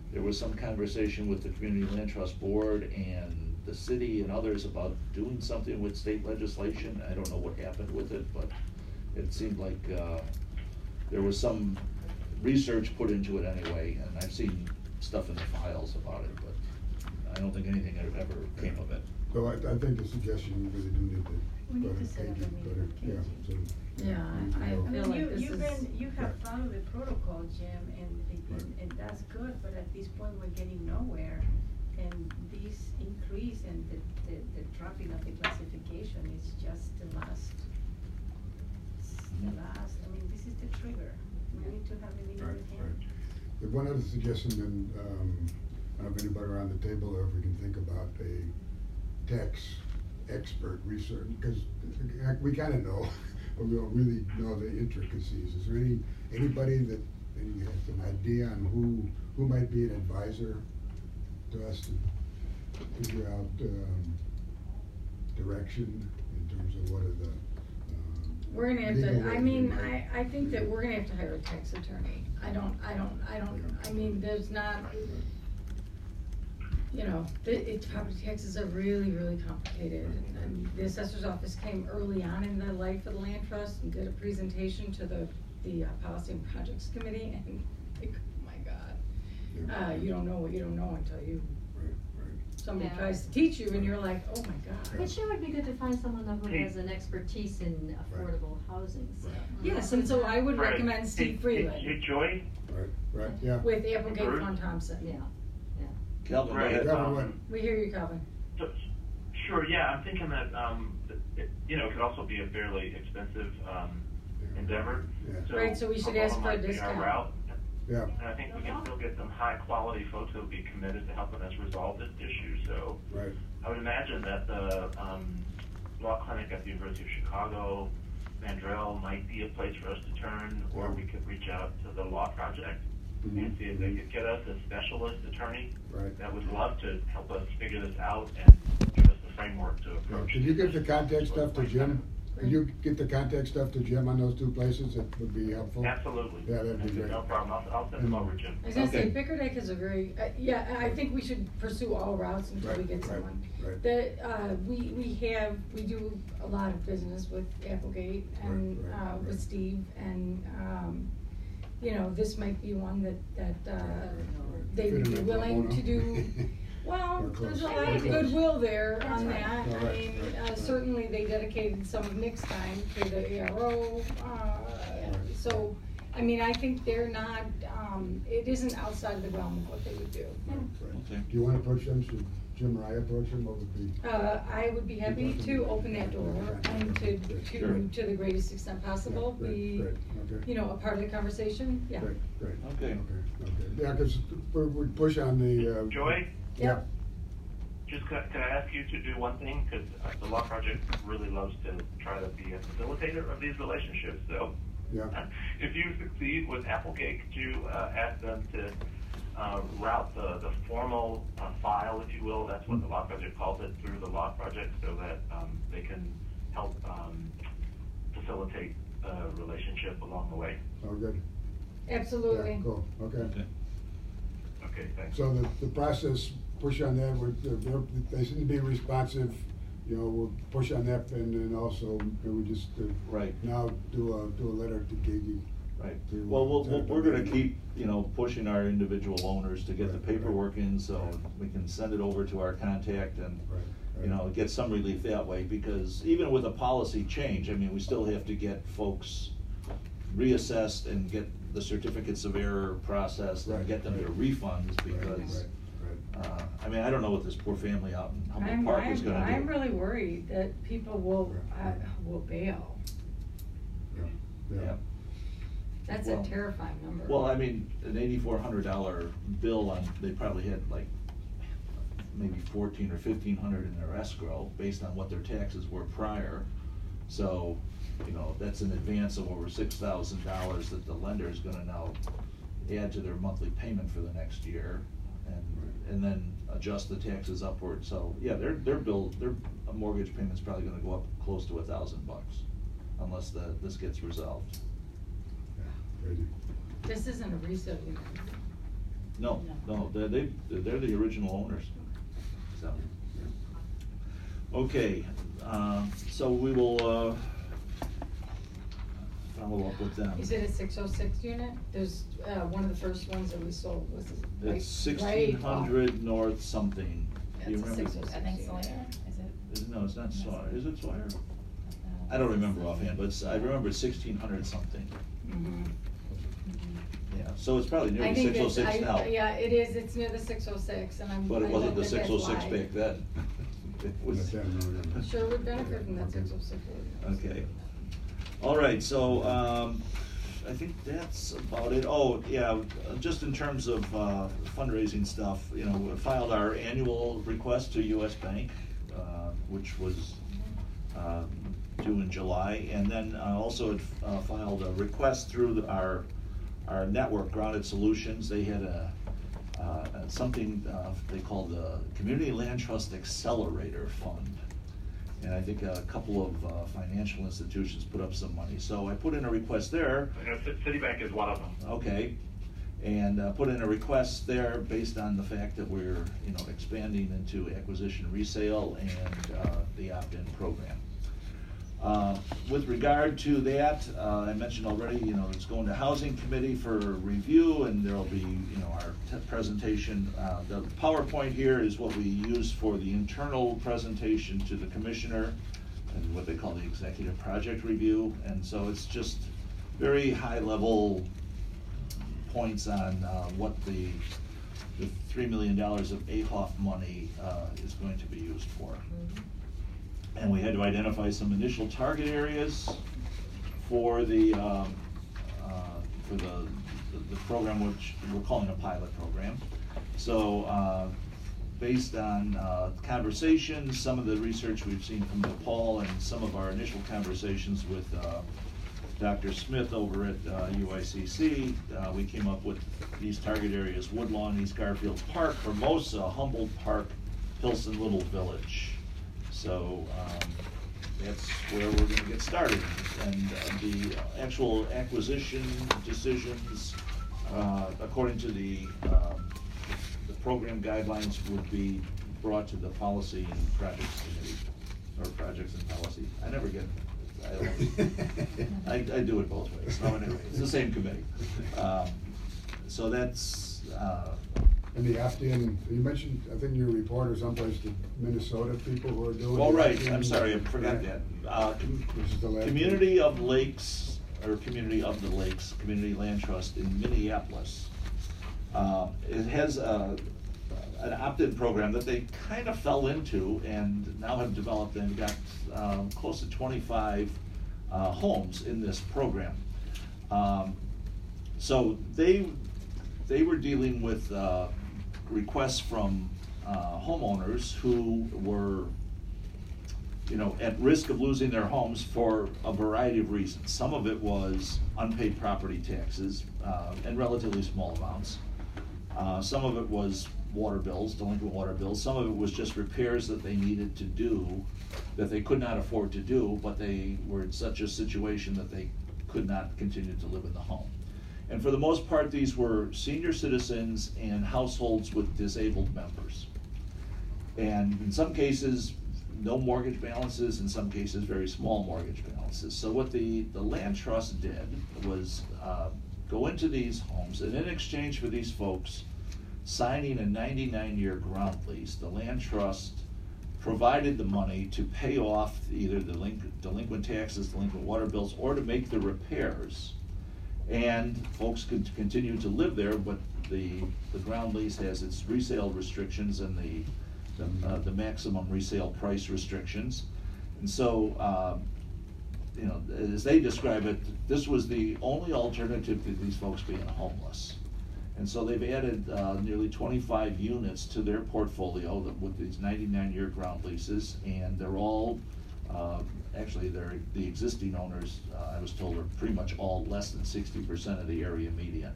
there was some conversation with the Community Land Trust Board and the city and others about doing something with state legislation. I don't know what happened with it, but it seemed like, uh, there was some research put into it anyway, and I've seen stuff in the files about it, but I don't think anything ever came of it. So I, I think the suggestion, you really do need to We go need to to set up K G, a go meeting to, with yeah, K G. so. Yeah, I- I you I know, feel mean, like you, this you've is- been, you have Right. followed the protocol, Jim, and, and, Right. and that's good, but at this point, we're getting nowhere. And this increase and the, the, the dropping of the classification is just the last, the last, I mean, this is the trigger. We need to have a meeting Right, with him. right. If one other suggestion, then, um, I don't know if anybody around the table, or if we can think about a tax expert research, because we kinda know, but we don't really know the intricacies. Is there any, anybody that, maybe has an idea on who, who might be an advisor to us to figure out, um, direction in terms of what are the, um. We're gonna have legal to, I ways mean, we I, might- I think that we're gonna have to hire a tax attorney. I don't, I don't, I don't, I mean, there's not, you know, the, it, property taxes are really, really complicated. And- And the assessor's office came early on in the life of the land trust and did a presentation to the, the uh, policy and projects committee, and like, oh my God. Yeah. Uh, you don't know what you don't know until you, Right, right. somebody Yeah. tries to teach you and you're like, oh my God. It sure would be good to find someone though who has an expertise in affordable housing, so. Yes, and so I would Right. recommend Steve Hey, hey, Freeland Hey, Joy? Right, right, yeah. with Applegate Bruce? Farm Thompson. Yeah, Calvin, go Right, ahead. Calvin, um, what? We hear you, Calvin. So- Sure, yeah, I'm thinking that, um, that it, you know, it could also be a fairly expensive, um, endeavor. Yeah. Right, so we should Oklahoma ask for a might be our discount. route. Yeah, And I think we can still get some high-quality folks who will be committed to helping us resolve this issue, so right. I would imagine that the, um, law clinic at the University of Chicago, Mandrell might be a place for us to turn, or we could reach out to the law project Mhm. and see if they could get us a specialist attorney Right. that would love to help us figure this out and give us the framework to Yeah, approach. Could you get the this contact stuff to Jim? Great. Could you get the contact stuff to Jim on those two places? That would be helpful. Absolutely. Yeah, that'd be great. No problem, I'll, I'll send them over, Jim. I was gonna say, Okay. Bickerdike is a very, uh, yeah, I think we should pursue all routes until we Right, get right, someone. right. The, uh, we, we have, we do a lot of business with Applegate and, Right, right, uh, with right. Steve, and, um, you know, this might be one that, that, uh, Right, right, right. they would Fit be in willing Oklahoma. to do. Well, Or close. there's a Or lot of close. goodwill there That's on right. that. Oh, I right, mean, right, uh, right. certainly they dedicated some of Nick's time to the A R O, uh, so, I mean, I think they're not, um, it isn't outside of the realm of what they would do. Right. Okay. Do you wanna approach them? Should Jim or I approach them? What would be? Uh, I would be happy to open that door and to, Sure. to, to the greatest extent possible, Yeah, great, be, great, okay. you know, a part of the conversation, yeah. Great, great. Okay. Okay, okay. Yeah, cause we, we push on the, uh. Joy? Yeah. Just could, could I ask you to do one thing? Because the law project really loves to try to be a facilitator of these relationships. So Yeah. if you succeed with Applegate, could you uh, ask them to uh, route the, the formal uh, file, if you will, that's what the law project calls it, through the law project so that um, they can help um, facilitate the relationship along the way? Oh, good. Absolutely. Yeah, cool, okay. Okay. Okay, thanks. So the, the process, push on that, we're, they're, they seem to be responsive, you know, we'll push on that, and then also, can we just, uh, Right. now do a, do a letter to K G. Right, to, well, we'll, uh, we'll- we're gonna keep, you know, pushing our individual owners to get the Right, right. paperwork in, so we can send it over to our contact and, Right, you right. know, get some relief that way, because even with a policy change, I mean, we still have to get folks reassessed and get the certificates of error processed and Right, get them their right. refunds, Right, because, right, uh, I mean, I don't know what this poor family out in I'm, Humboldt Park is I'm, gonna do. I'm really worried that people will, uh, will bail. right. Yeah, Yeah. That's a Well- terrifying number. Well, I mean, an eighty-four hundred dollar bill on, they probably had like maybe fourteen or fifteen hundred in their escrow, based on what their taxes were prior. So, you know, that's an advance of over six thousand dollars that the lender is gonna now add to their monthly payment for the next year, and, and then adjust the taxes upward. So, yeah, their, their bill, their mortgage payment's probably gonna go up close to a thousand bucks, unless the, this gets resolved. crazy. This isn't a resale unit. No, no, they're, they, they're the original owners, so. Okay, um, so we will, uh, follow up with them. Is it a six oh six unit? There's, uh, one of the first ones that we sold was right- It's right sixteen off- hundred north something. Do you That's a remember? six oh six I think unit. Sawyer, is it? Is- No, it's not Sawyer, is it Sawyer? I don't remember offhand, but it's, I remember sixteen hundred something. Mhm. Yeah, so it's probably I nearly think six oh it's, six I, now. yeah, it is, it's near the six oh six, and I'm. But it I wasn't know the that six oh six that's why. back then. It was. Sure would benefit from that six oh six. Okay. All right, so, um, I think that's about it. Oh, yeah, just in terms of, uh, fundraising stuff, you know, we filed our annual request to U S Bank, uh, which was, uh, due in July, and then uh, also had, uh, filed a request through the- our, our network, Grounded Solutions. They had a, uh, something, uh, they called the Community Land Trust Accelerator Fund. And I think a couple of uh, financial institutions put up some money. So I put in a request there. You know, Ci- Citibank is one of them. Okay, and uh, put in a request there based on the fact that we're, you know, expanding into acquisition resale and uh, the opt-in program. Uh, With regard to that, uh, I mentioned already, you know, it's going to Housing Committee for review, and there'll be, you know, our t- presentation. Uh, The PowerPoint here is what we use for the internal presentation to the commissioner, and what they call the executive project review. And so it's just very high-level points on uh, what the, the three million dollars of A H O F money uh, is going to be used for. And we had to identify some initial target areas for the, um, uh, for the, the- the program, which we're calling a pilot program. So, uh, based on, uh, conversations, some of the research we've seen from DePaul, and some of our initial conversations with, uh, Doctor Smith over at, uh, U I C C, uh, we came up with these target areas: Woodlawn, East Garfield Park, Hermosa, Humboldt Park, Pilsen Little Village. So, um, that's where we're gonna get started. And uh, the actual acquisition decisions, uh, according to the, um, the program guidelines, would be brought to the Policy and Projects Committee, or Projects and Policy. I never get, I, don't- I, I do it both ways. No, anyway, it's the same committee. Um, So that's, uh, And the opt-in, you mentioned, I think in your report or someplace, the Minnesota people who are doing. all the right, opt-in. I'm sorry, I forgot that. Uh, com- This is the last Community of Lakes, or Community of the Lakes, Community Land Trust in Minneapolis. Uh, It has a, an opt-in program that they kind of fell into and now have developed and got um, close to twenty-five uh, homes in this program. Um, So they, they were dealing with uh, requests from uh, homeowners who were, you know, at risk of losing their homes for a variety of reasons. Some of it was unpaid property taxes, uh, and relatively small amounts. Uh, some of it was water bills, delinquent water bills. Some of it was just repairs that they needed to do that they could not afford to do, but they were in such a situation that they could not continue to live in the home. And for the most part, these were senior citizens and households with disabled members. And in some cases, no mortgage balances, in some cases, very small mortgage balances. So what the, the land trust did was uh, go into these homes, and in exchange for these folks signing a ninety-nine year ground lease, the land trust provided the money to pay off either the delinquent, delinquent taxes, delinquent water bills, or to make the repairs. And folks could continue to live there, but the, the ground lease has its resale restrictions and the, the, uh, the maximum resale price restrictions. And so, um, you know, as they describe it, this was the only alternative to these folks being homeless. And so they've added uh, nearly twenty-five units to their portfolio that, with these ninety-nine year ground leases, and they're all, uh, actually, they're, the existing owners, uh, I was told, are pretty much all less than sixty percent of the area median.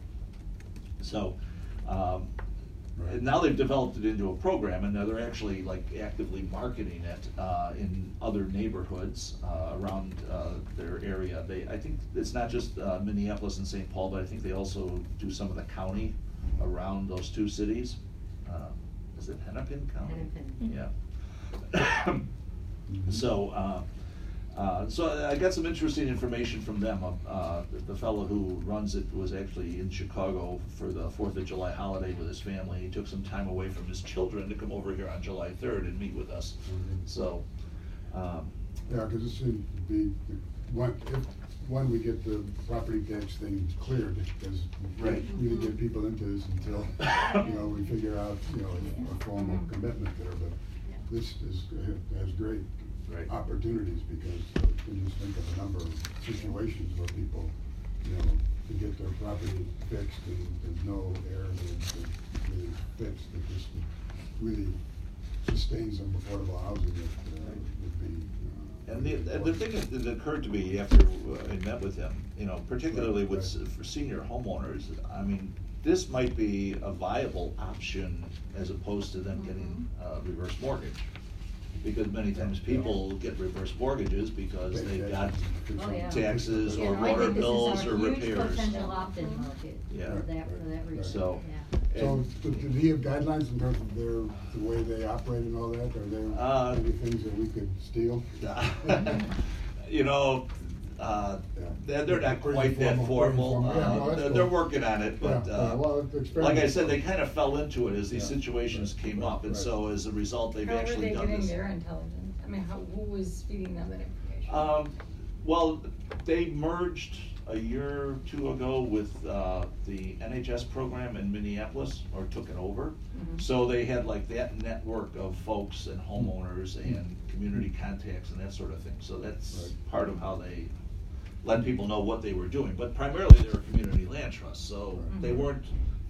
So, um, and now they've developed it into a program, and now they're actually like actively marketing it uh, in other neighborhoods uh, around uh, their area. They, I think it's not just uh, Minneapolis and Saint Paul, but I think they also do some of the county around those two cities. Uh, Is it Hennepin County? Hennepin. Yeah. So, uh, uh, so I got some interesting information from them. Uh, the, the fellow who runs it was actually in Chicago for the Fourth of July holiday with his family. He took some time away from his children to come over here on July third and meet with us. Mhm. So, um, Yeah, because it seems to be, the one, if, one, we get the property tax thing cleared, because we Right. can't really get people into this until, you know, we figure out, you know, a formal commitment there, but this is, has great Right. opportunities, because uh, you can just think of a number of situations where people, you know, to get their property fixed and there's no error to, to really fix, that this really sustains some affordable housing that uh, would be. uh, And the, and the thing that occurred to me after I met with him, you know, particularly with, Right. s- for senior homeowners, I mean, this might be a viable option as opposed to them getting a reverse mortgage. Because many times people get reverse mortgages because they've got Oh, yeah. taxes You or know, I water think this is bills our or huge repairs. potential opt-in market Yeah. for that, for that reason, So, yeah. So, and- do do they have guidelines in terms of their, the way they operate and all that? Are there Uh, any things that we could steal? You know, uh, Yeah. they're, they're not Pretty quite that formal, formal, pretty formal. Yeah, no, uh, that's they're, they're cool. working on it, but, Yeah, uh, yeah, well, it's like I experimental. said, they kind of fell into it as these Yeah. situations Right, came right, up, and right. so as a result, they've How were actually they done getting this. their intelligence? I mean, how, who was feeding them that information? Um, well, they merged a year or two ago with, uh, the N H S program in Minneapolis, or took it over. Mhm. So they had like that network of folks and homeowners and community contacts and that sort of thing. So that's Right. part of how they let people know what they were doing. But primarily they're a community land trust, so Right. they weren't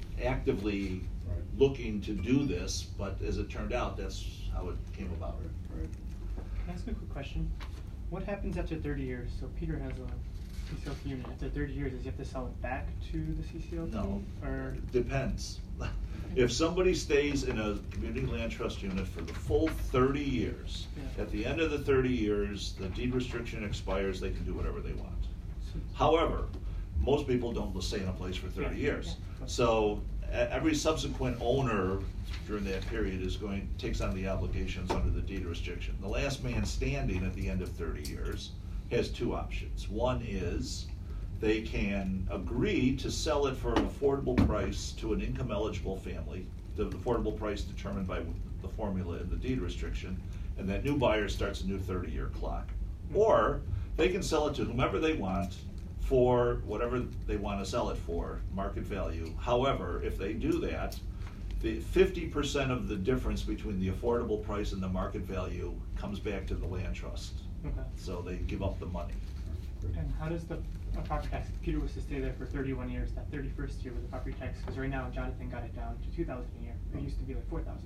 actively Right. looking to do this, but as it turned out, that's how it came about. Right. Can I ask a quick question? What happens after thirty years? So Peter has a C C L T unit. After thirty years, does he have to sell it back to the C C L T? No, Or? depends. If somebody stays in a community land trust unit for the full thirty years, Yeah. at the end of the thirty years, the deed restriction expires, they can do whatever they want. So- However, most people don't stay in a place for thirty Yeah, years. yeah. So e- every subsequent owner during that period is going, takes on the obligations under the deed restriction. The last man standing at the end of thirty years has two options. One is they can agree to sell it for an affordable price to an income eligible family, the affordable price determined by the formula in the deed restriction, and that new buyer starts a new thirty-year clock. Or they can sell it to whomever they want for whatever they want to sell it for, market value. However, if they do that, the fifty percent of the difference between the affordable price and the market value comes back to the land trust. Okay. So they give up the money. And how does the uh, property tax, if Peter was to stay there for thirty-one years, that thirty-first year with the property tax, because right now Jonathan got it down to two thousand a year. It used to be like four thousand.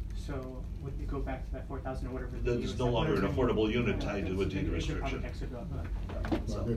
So would it go back to that four thousand or whatever? the There's deal is, no like, longer an whatever- affordable unit Okay, tied to so a then deed the restriction. property tax would go up. Okay. So- Well, good.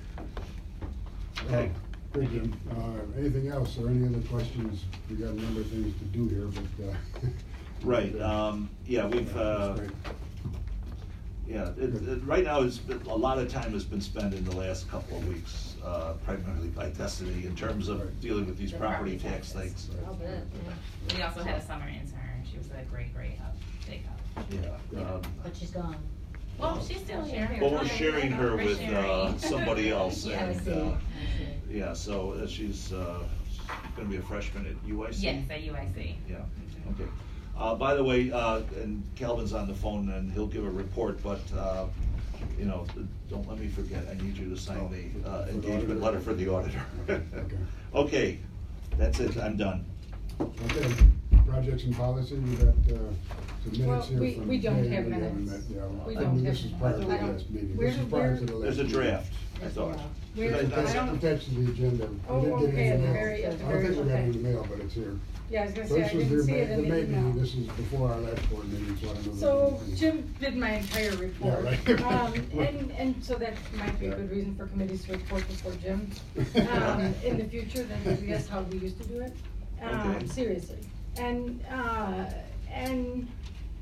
Okay. Oh, Good, Jim. Uh, anything else, or any other questions? We got a number of things to do here, but, uh. Right, um, yeah, we've, uh, That's great. yeah, it, it, right now, it's been, a lot of time has been spent in the last couple of weeks, uh, primarily by Destiny in terms of Right. dealing with these The property property tax taxes. things. I'll bet, yeah. We also had a summer intern. She was a great, great help, big help. Yeah, um, But she's gone. Well, she's still here. but we're sharing her We're with, uh, sharing. somebody else, Yeah, I and, see, uh, I see. yeah, so uh, she's, uh, gonna be a freshman at U I C? Yes, at U I C. Yeah, okay. Uh, by the way, uh, and Calvin's on the phone and he'll give a report, but, uh, you know, don't let me forget, I need you to sign the, uh, For the engagement auditor. letter for the auditor. Okay. Okay, that's it, I'm done. Okay, projects and policy, we got, uh, some Well, minutes here we- from. we don't Jay. have We haven't minutes. met- yeah, We I don't mean, have- This is prior to the I don't- last meeting, where this is do- prior where- to the last There's a meeting. draft, I thought. Where- Did I not- I don't- Attached to the agenda. We Oh, didn't get it okay, in at the mail. very- at the I don't very- think we got it in okay. the mail, but it's here. Yeah, I was gonna So say, I this was didn't their see May- it in the the May meeting. email. This is before our last board meeting, so I don't know. So that we- Jim did my entire report. Yeah, right. Um, and, and so that might be a good reason for committees to report before Jim. Um, in the future, then maybe that's how we used to do it. Um, Okay. seriously. And, uh, and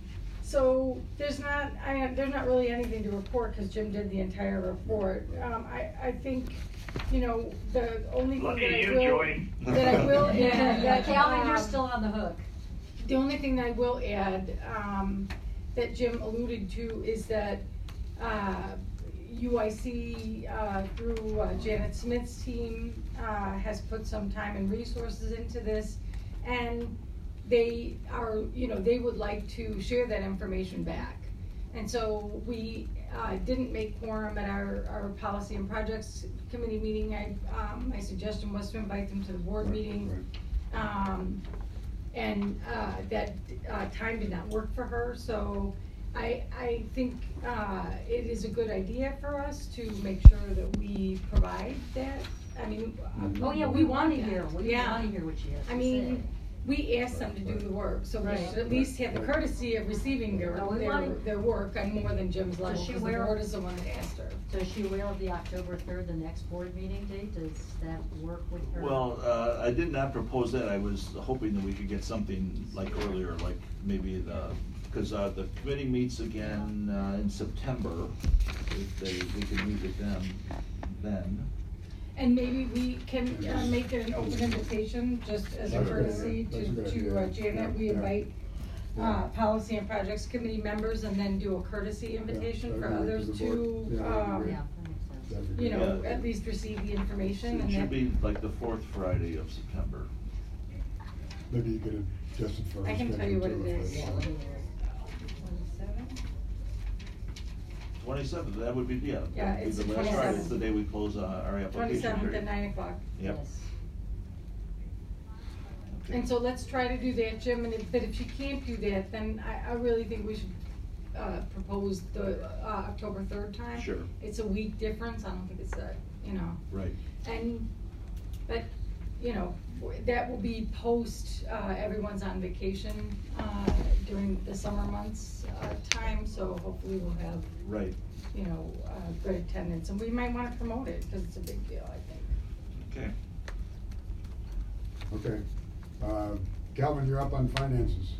so there's not, I, there's not really anything to report, cause Jim did the entire report. Um, I, I think, you know, the only thing Look that at I you, will, Joy. that I will add, that, Calvin, you're um, still on the hook. the only thing that I will add, um, that Jim alluded to is that, uh, U I C, uh, through uh, Janet Smith's team, uh, has put some time and resources into this. And they are, you know, they would like to share that information back. And so we, uh, didn't make quorum at our, our policy and projects committee meeting. I, um, my suggestion was to invite them to the board meeting. Um, and, uh, that, uh, time did not work for her, so I, I think, uh, it is a good idea for us to make sure that we provide that. I mean, uh, Oh, yeah, we wanna that. hear, we Yeah. wanna hear what she has to say. I mean, we asked them to do the work, so we Right. should at least have the courtesy of receiving their, No, we their, wanna- their work on more than Jim's level, she because the aware- board is the one that asked her. So is she aware of the October third, the next board meeting date? Does that work with her? Well, uh, I did not propose that. I was hoping that we could get something like earlier, like maybe the, because uh, the committee meets again uh, in September. If they, we could meet with them then. And maybe we can, uh, make it an open invitation, just as a That's a good courtesy idea. That's a to, good to uh, idea. Janet, we Yeah. invite, uh, Yeah. policy and projects committee members, and then do a courtesy invitation for that'd be others to the to, board. Yeah, that'd be um, great. Yeah, that makes sense. That'd be you great. know, Yeah. at least receive the information, It and should then, be like the fourth Friday of September. Maybe you could adjust it for. I her can tell you schedule what too, it if is. that's- Twenty-seven? Twenty-seventh, that would be, yeah. Yeah, that'd be it's the the last Friday. It's twenty-seventh. the day we close uh, our application twenty-seventh period. at nine o'clock. Yep. Yes. Okay. And so let's try to do that, Jim, and if, but if you can't do that, then I, I really think we should, uh, propose the, uh, October third time. Sure. It's a week difference, I don't think it's a, you know, Right. and, but, you know, w- that will be post, uh, everyone's on vacation, uh, during the summer months, uh, time, so hopefully we'll have, Right. you know, uh, good attendance, and we might wanna promote it, cause it's a big deal, I think. Okay. Okay. Uh, Calvin, you're up on finances.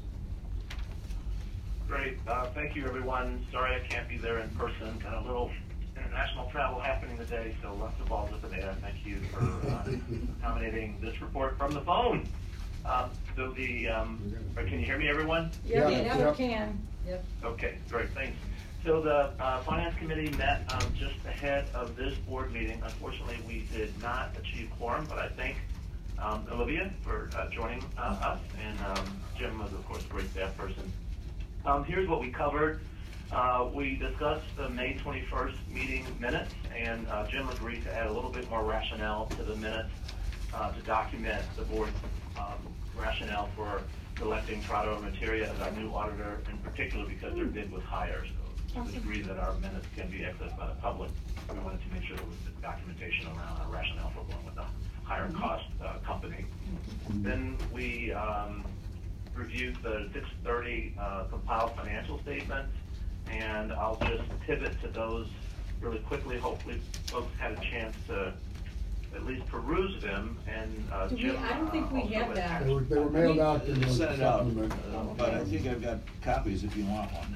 Great, uh, thank you, everyone. Sorry I can't be there in person. Got a little international travel happening today, so lots of balls up in the air. Thank you for uh, accommodating this report from the phone. Um, so the, um, or can you hear me, everyone? Yeah, Yeah, yeah, yeah. we can. Yep. Okay, great, thanks. So the uh, Finance Committee met um, just ahead of this board meeting. Unfortunately, we did not achieve quorum, but I thank um, Olivia for uh, joining uh, us, and um, Jim was, of course, a great staff person. Um, here's what we covered. Uh, we discussed the May twenty-first meeting minutes, and uh, Jim agreed to add a little bit more rationale to the minutes uh, to document the board's um, rationale for selecting Trotter and Materia as our new auditor, in particular because their bid was higher. So to the degree that our minutes can be accessed by the public, we wanted to make sure there was the documentation around our rationale for going with a higher cost uh, company. Then we um, reviewed the six thirty uh, compiled financial statements, and I'll just pivot to those really quickly. Hopefully folks had a chance to at least peruse them, and uh, Do we- Jim I don't think we uh, also have that. They were, they were mailed out in the Send it out, supplement. uh, but I think I've got copies if you want one.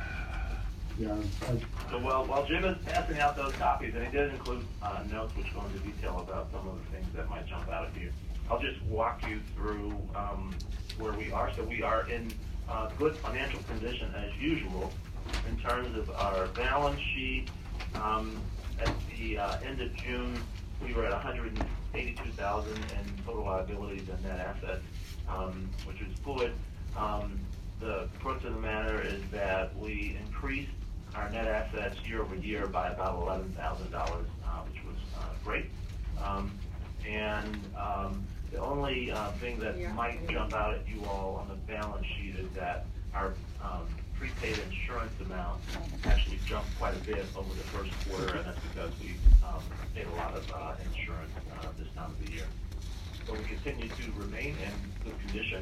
Yeah, I, So while, while Jim is passing out those copies, and he did include uh, notes which go into detail about some of the things that might jump out at you, I'll just walk you through um, where we are. So we are in uh, good financial condition as usual in terms of our balance sheet. Um, at the uh, end of June, we were at one hundred eighty-two thousand in total liabilities and net assets, um, which is good. Um, the crux of the matter is that we increased our net assets year over year by about eleven thousand dollars, uh, which was uh, great. Um, and um, the only uh, thing that Yeah. might jump out at you all on the balance sheet is that our um, prepaid insurance amount actually jumped quite a bit over the first quarter, and that's because we um, paid a lot of uh, insurance uh, this time of the year. So we continue to remain in good condition.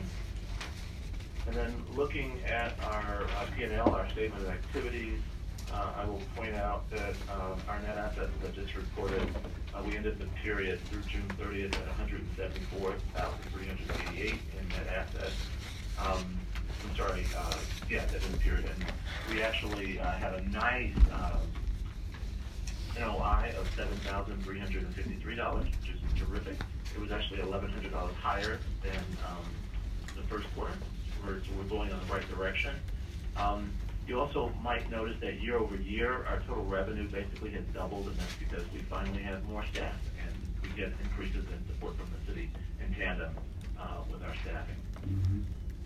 And then looking at our uh, P and L, our statement of activities, uh, I will point out that um, our net assets, as I just reported, uh, we ended the period through June thirtieth at one hundred seventy-four thousand three hundred eighty-eight in net assets. Um, I'm sorry, uh, yeah, that didn't appear. And we actually uh, had a nice uh, N O I of seven thousand three hundred fifty-three dollars, which is terrific. It was actually eleven hundred dollars higher than um, the first quarter. We're, so we're going in the right direction. Um, you also might notice that year over year, our total revenue basically has doubled, and that's because we finally have more staff, and we get increases in support from the city in tandem uh, with our staffing. Mm-hmm.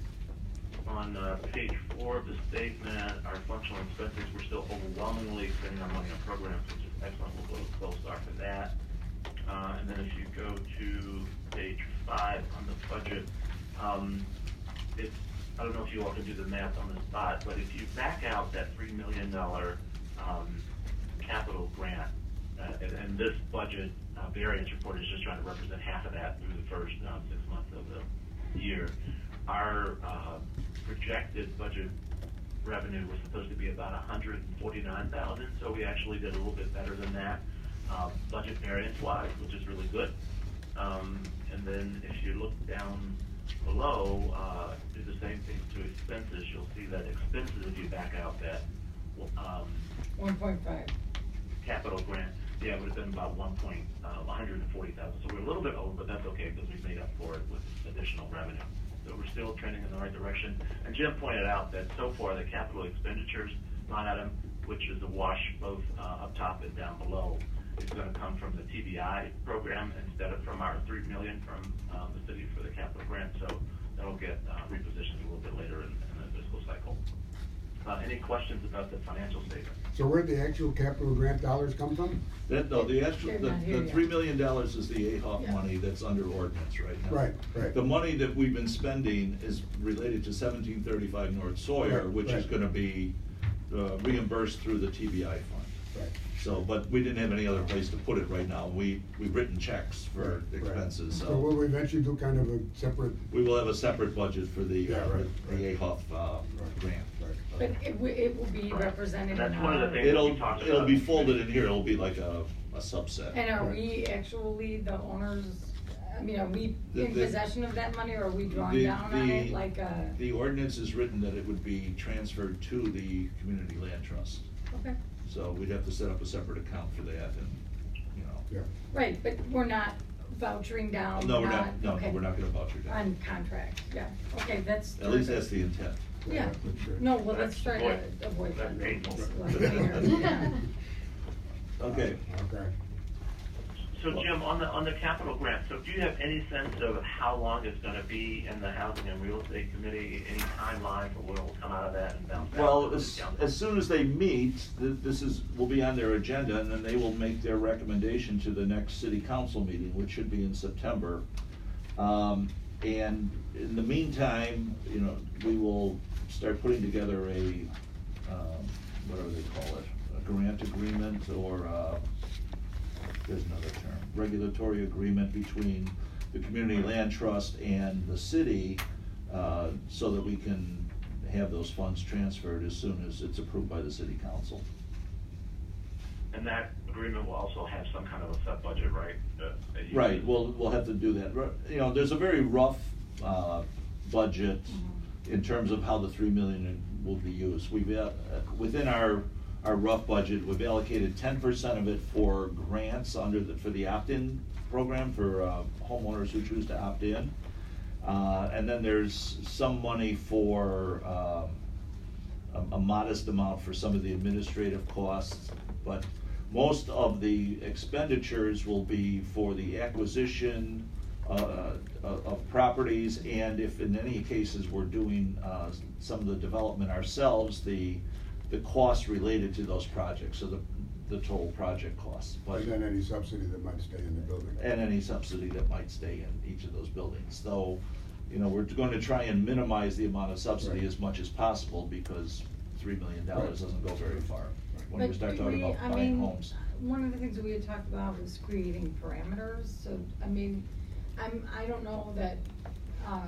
On uh, page four of the statement, our functional expenses, we're still overwhelmingly spending our money on programs, which is excellent. We'll go to a close start for that. Uh, and then if you go to page five on the budget, um, it's, I don't know if you all can do the math on the spot, but if you back out that three million dollars um, capital grant, uh, and, and this budget uh, variance report is just trying to represent half of that through the first uh, six months of the year, our uh, projected budget revenue was supposed to be about one hundred forty-nine thousand dollars, so we actually did a little bit better than that, uh, budget variance-wise, which is really good. Um, and then if you look down below, uh, do the same thing to expenses, you'll see that expenses, if you back out that um, one point five. capital grant, yeah, it would have been about one point, uh, one hundred forty thousand. So we're a little bit over, but that's okay because we've made up for it with additional revenue. So we're still trending in the right direction. And Jim pointed out that so far the capital expenditures line item, which is a wash both uh, up top and down below, is going to come from the T B I program instead of from our three million dollars from uh, the city for the capital grant. So that'll get uh, repositioned a little bit later in, in the fiscal cycle. Uh, any questions about the financial statement? So where'd the actual capital grant dollars come from? That, no, the actual, They're the, not here the yet. three million dollars is the A H O F Yeah. money that's under ordinance right now. Right, right. The money that we've been spending is related to seventeen thirty-five North Sawyer, Right, which is right. gonna be uh, reimbursed through the T B I fund. Right. So, but we didn't have any other place to put it right now. We, we've written checks for Right, right. expenses, So so will we eventually do kind of a separate? we will have a separate budget for the, Yeah, uh, right, the right. A H O F, uh, grant. Right, But right. it, wi- it will be Right. represented in That's one of the our- things- It'll, we talked it'll about. be folded in here, it'll be like a, a subset. And are we actually the owners, I mean, are we The- in the- possession of that money, or are we drawing The- down on it the- like a? The ordinance is written that it would be transferred to the community land trust. Okay, So we'd have to set up a separate account for that and, you know. Yeah. right, but we're not vouchering down, No, we're not, no, no, okay. we're not gonna voucher down. On contract, yeah, okay, that's. At least terrific. that's the intent. Yeah, That's good. no, well, let's try to Avoid- avoid that's that. painful. Like, later, yeah. Okay. Okay. So Jim, on the on the capital grant, so do you have any sense of how long it's going to be in the Housing and Real Estate Committee? Any timeline for when it will come out of that and bounce back? Well, to the as, council? as soon as they meet, th- this is, will be on their agenda, and then they will make their recommendation to the next city council meeting, which should be in September. Um, and in the meantime, you know, we will start putting together a, um, whatever they call it, a grant agreement, or, uh, there's another term, regulatory agreement between the Community Land Trust and the city, uh, so that we can have those funds transferred as soon as it's approved by the city council. And that agreement will also have some kind of a set budget, right? Uh, that you- Right, we'll, we'll have to do that. Ru- You know, there's a very rough, uh, budget in terms of how the three million will be used. We've, uh, within our, our rough budget, we've allocated ten percent of it for grants under the, for the opt-in program for, uh, homeowners who choose to opt in. Uh, and then there's some money for, um, a, a modest amount for some of the administrative costs, but most of the expenditures will be for the acquisition uh, of, of properties, and if in any cases we're doing uh, some of the development ourselves, the the costs related to those projects, so the the total project costs. But And then any subsidy that might stay in the building. and any subsidy that might stay in each of those buildings. Though, you know, we're going to try and minimize the amount of subsidy Right. as much as possible, because three million dollars Right. doesn't go very far when we But start do talking we- about I buying mean, homes. One of the things that we had talked about was creating parameters, so, I mean, I'm, I don't know that, uh,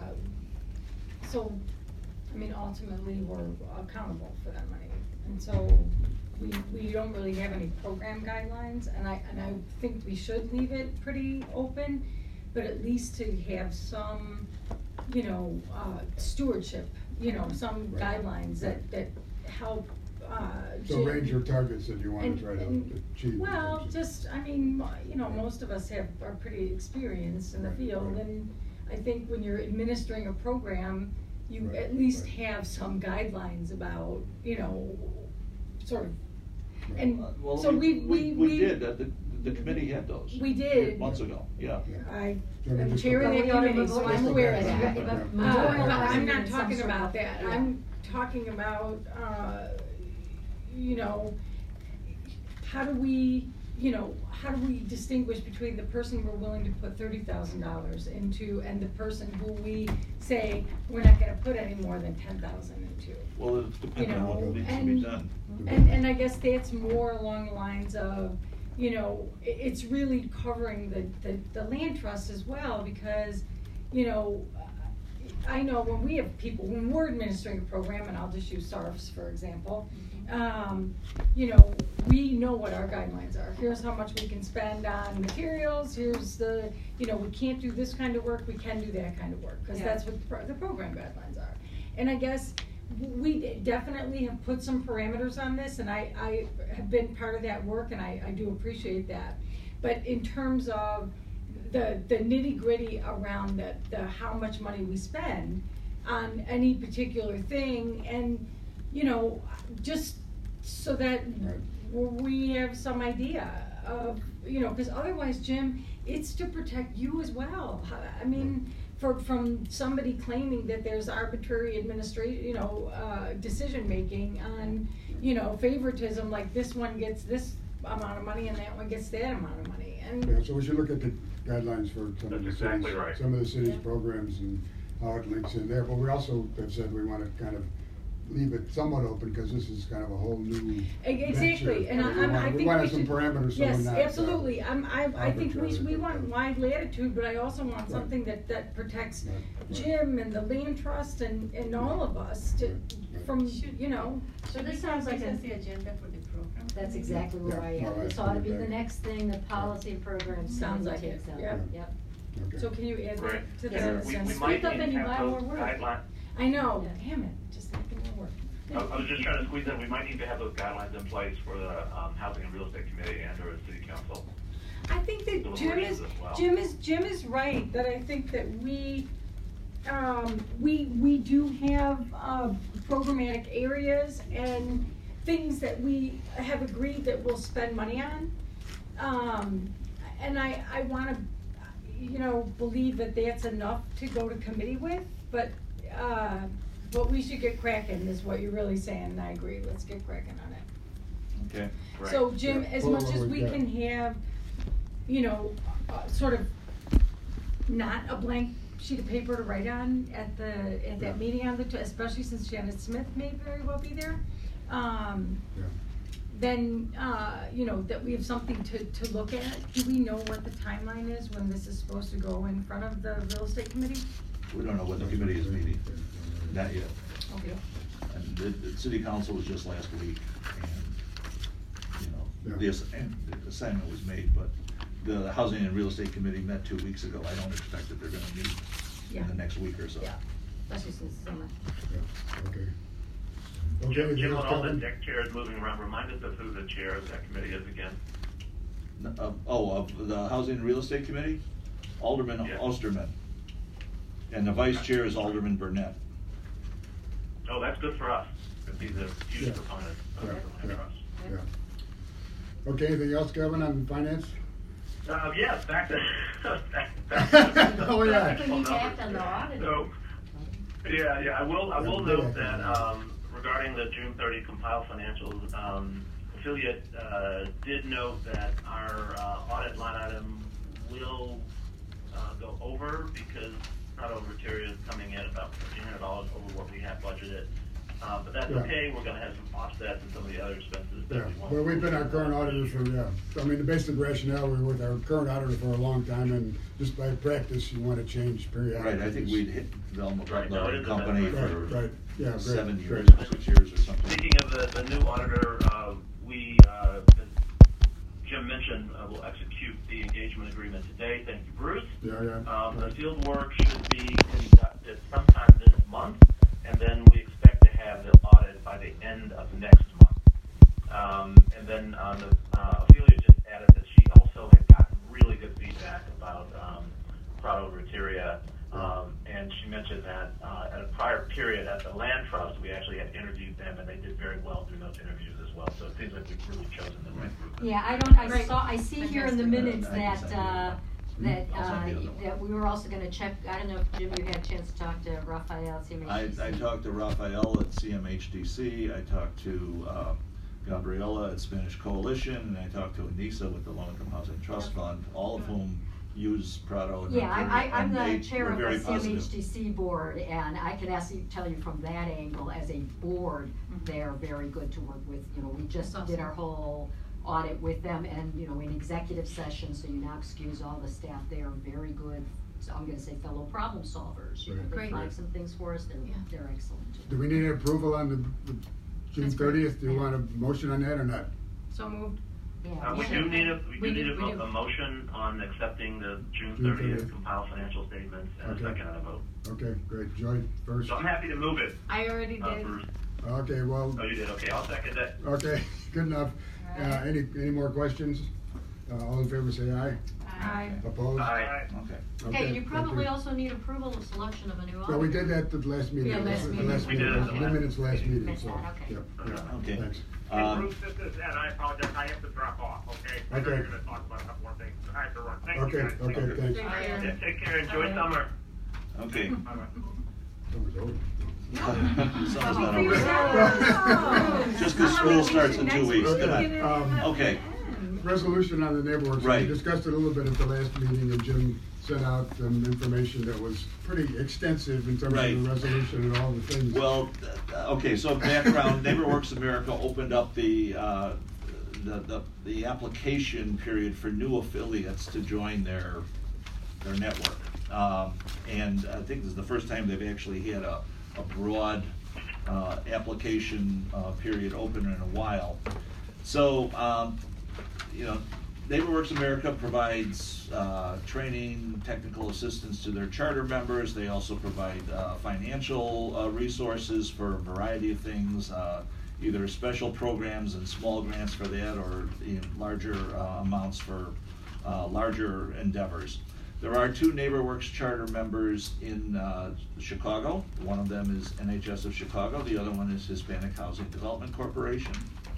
so, I mean, ultimately, we're accountable for that money. And so, we, we don't really have any program guidelines, and I, and I think we should leave it pretty open, but at least to have some you know, uh, stewardship, you know, some Right. guidelines that, that help, uh. So Jim- range your targets that you want and- to try to and- achieve. in Well, terms of- just, I mean, mo- you know, most of us have, are pretty experienced in the Right, field, right. and I think when you're administering a program, you Right, at least right. have some guidelines about, you know, sort of, Right. and Uh, Well, so we, we, We did, uh, the, the committee had those. We did. Months ago, yeah. I So we am just- chairing But that we ought to committee, so move I'm on. aware of Yeah. that. Yeah. But Uh, memorializing but I'm it not in some talking sort about of- that, yeah. I'm talking about, uh, you know, how do we, you know, how do we distinguish between the person we're willing to put thirty thousand dollars into and the person who we say, we're not gonna put any more than ten thousand into? Well, it's depending on what know, needs to be and- done. And, and I guess that's more along the lines of, you know, i- it's really covering the, the, the land trust as well, because, you know, I know when we have people, when we're administering a program, and I'll just use S A R Fs for example, um, you know, we know what our guidelines are. Here's how much we can spend on materials, here's the, you know, we can't do this kind of work, we can do that kind of work, cause Yeah. that's what the, pro- the program guidelines are. And I guess we definitely have put some parameters on this, and I, I have been part of that work, and I, I do appreciate that. But in terms of the, the nitty gritty around the, the how much money we spend on any particular thing, and, you know, just so that we have some idea of, you know, cause otherwise, Jim, it's to protect you as well. I mean, for, from somebody claiming that there's arbitrary administration, you know, uh, decision-making on, you know, favoritism, like this one gets this amount of money and that one gets that amount of money, and. Yeah, so we should look at the guidelines for some of That's the exactly cities, right. some of the cities' Yeah. programs and how it links in there, but we also have said we wanna kind of leave it somewhat open, cause this is kind of a whole new E- Exactly, venture. and I, We I'm- wanna- I think we We wanted some should- parameters, so we're Yes, not. uh, absolutely, I'm, I, I think we, arbitrary, should- we but, want uh, wide latitude, but I also want Right. something that, that protects Right, right. Jim and the land trust and, and all of us to, Right, right. from, Should- you know. So Should this we sounds have like this a- as the agenda for the program? That's exactly where Yeah, I all am. right, This ought to be put it the back. next thing, the policy program Sounds like takes it, up. yep. Yep. Okay. So can you add that Right. to the Yeah. We, we sense? might Speak up need and to you buy have more those work. guidelines. I know, Yeah. damn it, just making more work. I I was just trying to squeeze in, we might need to have those guidelines in place for the, um, Housing and Real Estate Committee and or the City Council. I think that Jim Deliberations is, as well. Jim is, Jim is right, that I think that we, um, we, we do have, uh, programmatic areas and things that we have agreed that we'll spend money on. Um, and I, I wanna, you know, believe that that's enough to go to committee with, but, uh, but we should get cracking is what you're really saying, and I agree, let's get cracking on it. Okay. Right. So Jim, Yeah. as Well, much well, as we've we got- can have, you know, uh, sort of not a blank sheet of paper to write on at the, at Yeah. that meeting on the, tw- especially since Janet Smith may very well be there. Um, Yeah. then, uh, you know, that we have something to, to look at. Do we know what the timeline is when this is supposed to go in front of the real estate committee? We don't know what the committee is meeting, not yet. Okay. And the, the city council was just last week, and, you know, Yeah. the, ass- and the assignment was made, but the housing and real estate committee met two weeks ago. I don't expect that they're gonna meet Yeah. in the next week or so. Yeah, especially since summer. Yeah, okay. Okay, Jim, anything Jim, else, on all the Kevin? deck chairs moving around, remind us of who the chair of that committee is again. N- uh, oh, of the housing and real estate committee, Alderman Yeah. Osterman. And the vice chair is Alderman Burnett. Oh, that's good for us, because he's a huge Yeah. proponent of Yeah, the land yeah. trust. Yeah. Okay, anything else, Kevin, on finance? Uh, yes, back to, back, back to. Oh, yeah. I think we need to act on the audit. So, yeah, yeah, I will, I will Yeah, note yeah. that, um, regarding the June thirty compiled financials, um, affiliate, uh, did note that our, uh, audit line item will, uh, go over because Prado Materia is coming in about fifteen hundred dollars over what we have budgeted. Uh, but that's Yeah. okay, we're gonna have some offsets and some of the other expenses that Yeah, we want. well, we've been our current auditors for, yeah, I mean, the basic rationale, we were with our current auditor for a long time, and just by practice, you wanna change periodically. Right, I think we'd hit Velma Right, no, it Butler is a Company better- for Right, right, yeah, great, seven years, great. six years or something. Speaking of the, the new auditor, uh, we, uh, as Jim mentioned, uh, will execute the engagement agreement today. Thank you, Bruce. Yeah, yeah. Um, the field work should be conducted budget sometime this month, and then we expect to have the audit by the end of next month. Um, and then on the, uh, Ophelia just added that she also had gotten really good feedback about um, Prado Rateria, um, and she mentioned that uh, at a prior period at the Land Trust, we actually had interviewed them, and they did very well through those interviews as well. So it seems like we've really chosen the right group. Yeah, I don't, I Great. saw, I see here in the Fantastic. minutes I can that, send you uh, that, I'll send uh, you the other one. that we were also gonna check, I don't know if Jim, you had a chance to talk to Raphael at C M H I, D C. I talked to Raphael at C M H D C, I talked to, uh, Gabriella at Spanish Coalition, and I talked to Anissa with the Low Income Housing Trust Fund, all of whom use Prado. and Yeah, I, I, I'm and they the chair were of very the C M H D positive. C board, and I can actually tell you from that angle, as a board, they're very good to work with. You know, we just That's did awesome. our whole audit with them, and, you know, in executive session, so you now excuse all the staff, they are very good, so I'm gonna say fellow problem solvers. You know, they Great. flag some things for us, they're, Yeah. they're excellent. Do we need an approval on the, the June That's great. thirtieth? Do you want a motion on that or not? So moved. Yeah. Uh, we yeah. do need a, we We do do, need a, we vo- do. a motion on accepting the June June thirtieth thirtieth. compiled financial statements and Okay. a second on a vote. Okay, great. Joy first. So I'm happy to move it, I already uh, did. Bruce. Okay, well, Oh, you did, okay, I'll second that. okay, good enough. Uh, Alright. any, any more questions? Uh, all in favor, say aye. Aye. Opposed? Aye. Okay. Okay, you thank probably also need approval of selection of a new auditor. No, we did that at the last meeting. Yeah, last The meeting. last We did it meeting, at the the last minutes last meeting, Missed so, that, okay. yep, yep. Okay. Thanks. Hey, Um, Bruce, this is Ed, I apologize, I have to drop off, okay? I know Okay. you're gonna talk about a couple more things, I have to run. Thank you, Okay, guys. Thank okay, you. thanks. Take care. Yeah, take care, enjoy Bye. summer. Okay. Bye-bye. Summer's over. Summer's not Oh, over. yourself. Just 'cause school starts in two Next weeks, week. come on. Get it Um, at Okay. the end. Resolution on the neighborhood, so we Right. discussed it a little bit at the last meeting, and Jim sent out some information that was pretty extensive in terms Right. of the resolution and all the things. Well, uh, okay, so background, NeighborWorks America opened up the, uh, the, the, the application period for new affiliates to join their, their network. Um, and I think this is the first time they've actually had a, a broad, uh, application, uh, period open in a while. So, um, you know, NeighborWorks America provides uh, training, technical assistance to their charter members. They also provide uh, financial uh, resources for a variety of things, uh, either special programs and small grants for that, or you know, larger uh, amounts for uh, larger endeavors. There are two NeighborWorks charter members in uh, Chicago. One of them is N H S of Chicago. The other one is Hispanic Housing Development Corporation.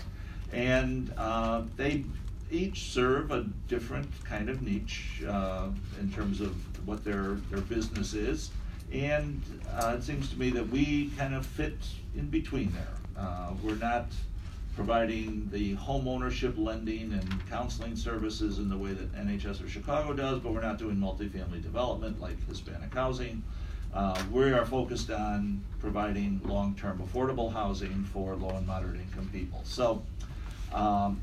And uh, they each serve a different kind of niche uh, in terms of what their, their business is. And uh, it seems to me that we kind of fit in between there. Uh, we're not providing the home ownership lending and counseling services in the way that N H S or Chicago does, but we're not doing multifamily development like Hispanic housing. Uh, we are focused on providing long-term affordable housing for low and moderate income people. So, um,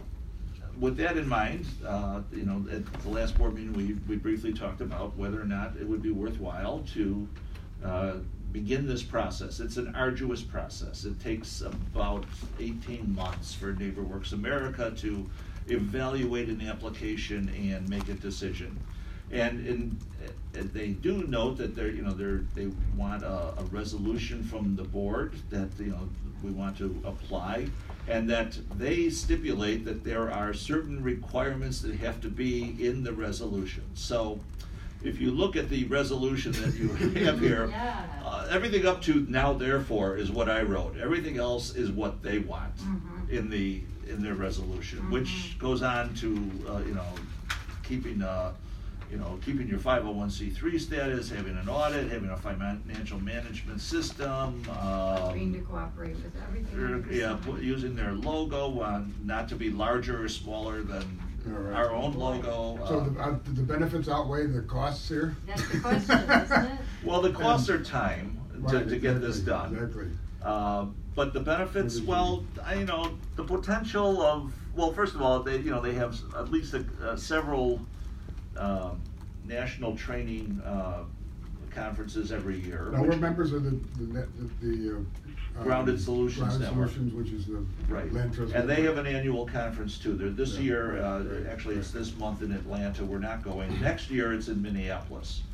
with that in mind, uh, you know, at the last board meeting, we, we briefly talked about whether or not it would be worthwhile to uh, begin this process. It's an arduous process. It takes about eighteen months for NeighborWorks America to evaluate an application and make a decision. And in, uh, they do note that they're, you know, they're, they want a, a resolution from the board that, you know, we want to apply, and that they stipulate that there are certain requirements that have to be in the resolution. So, if you look at the resolution that you have here, Yeah. uh, everything up to now therefore is what I wrote. Everything else is what they want Mhm. in the, in their resolution, Mhm. which goes on to, uh, you know, keeping, uh, you know, keeping your five oh one c three status, having an audit, having a financial management system, Agreeing to um, cooperate with er, everything. yeah, pu- using their logo, uh, not to be larger or smaller than All right. our own logo. So uh, the, uh, do the benefits outweigh the costs here? That's the question, isn't it? Well, the costs are time to, Right, to get this exactly, done. Exactly. Uh, but the benefits, Everything. well, I, you know, the potential of, well, first of all, they, you know, they have s- at least a, uh, several um, national training uh, conferences every year. Now, which- we're members of the, the, net- the, the, uh. um, Grounded Solutions Grounded Network. Solutions, which is the Right, land trust. and they have network. an annual conference too. They're this Yeah. year, uh, Right, actually it's right. this month in Atlanta, we're not going. Next year it's in Minneapolis.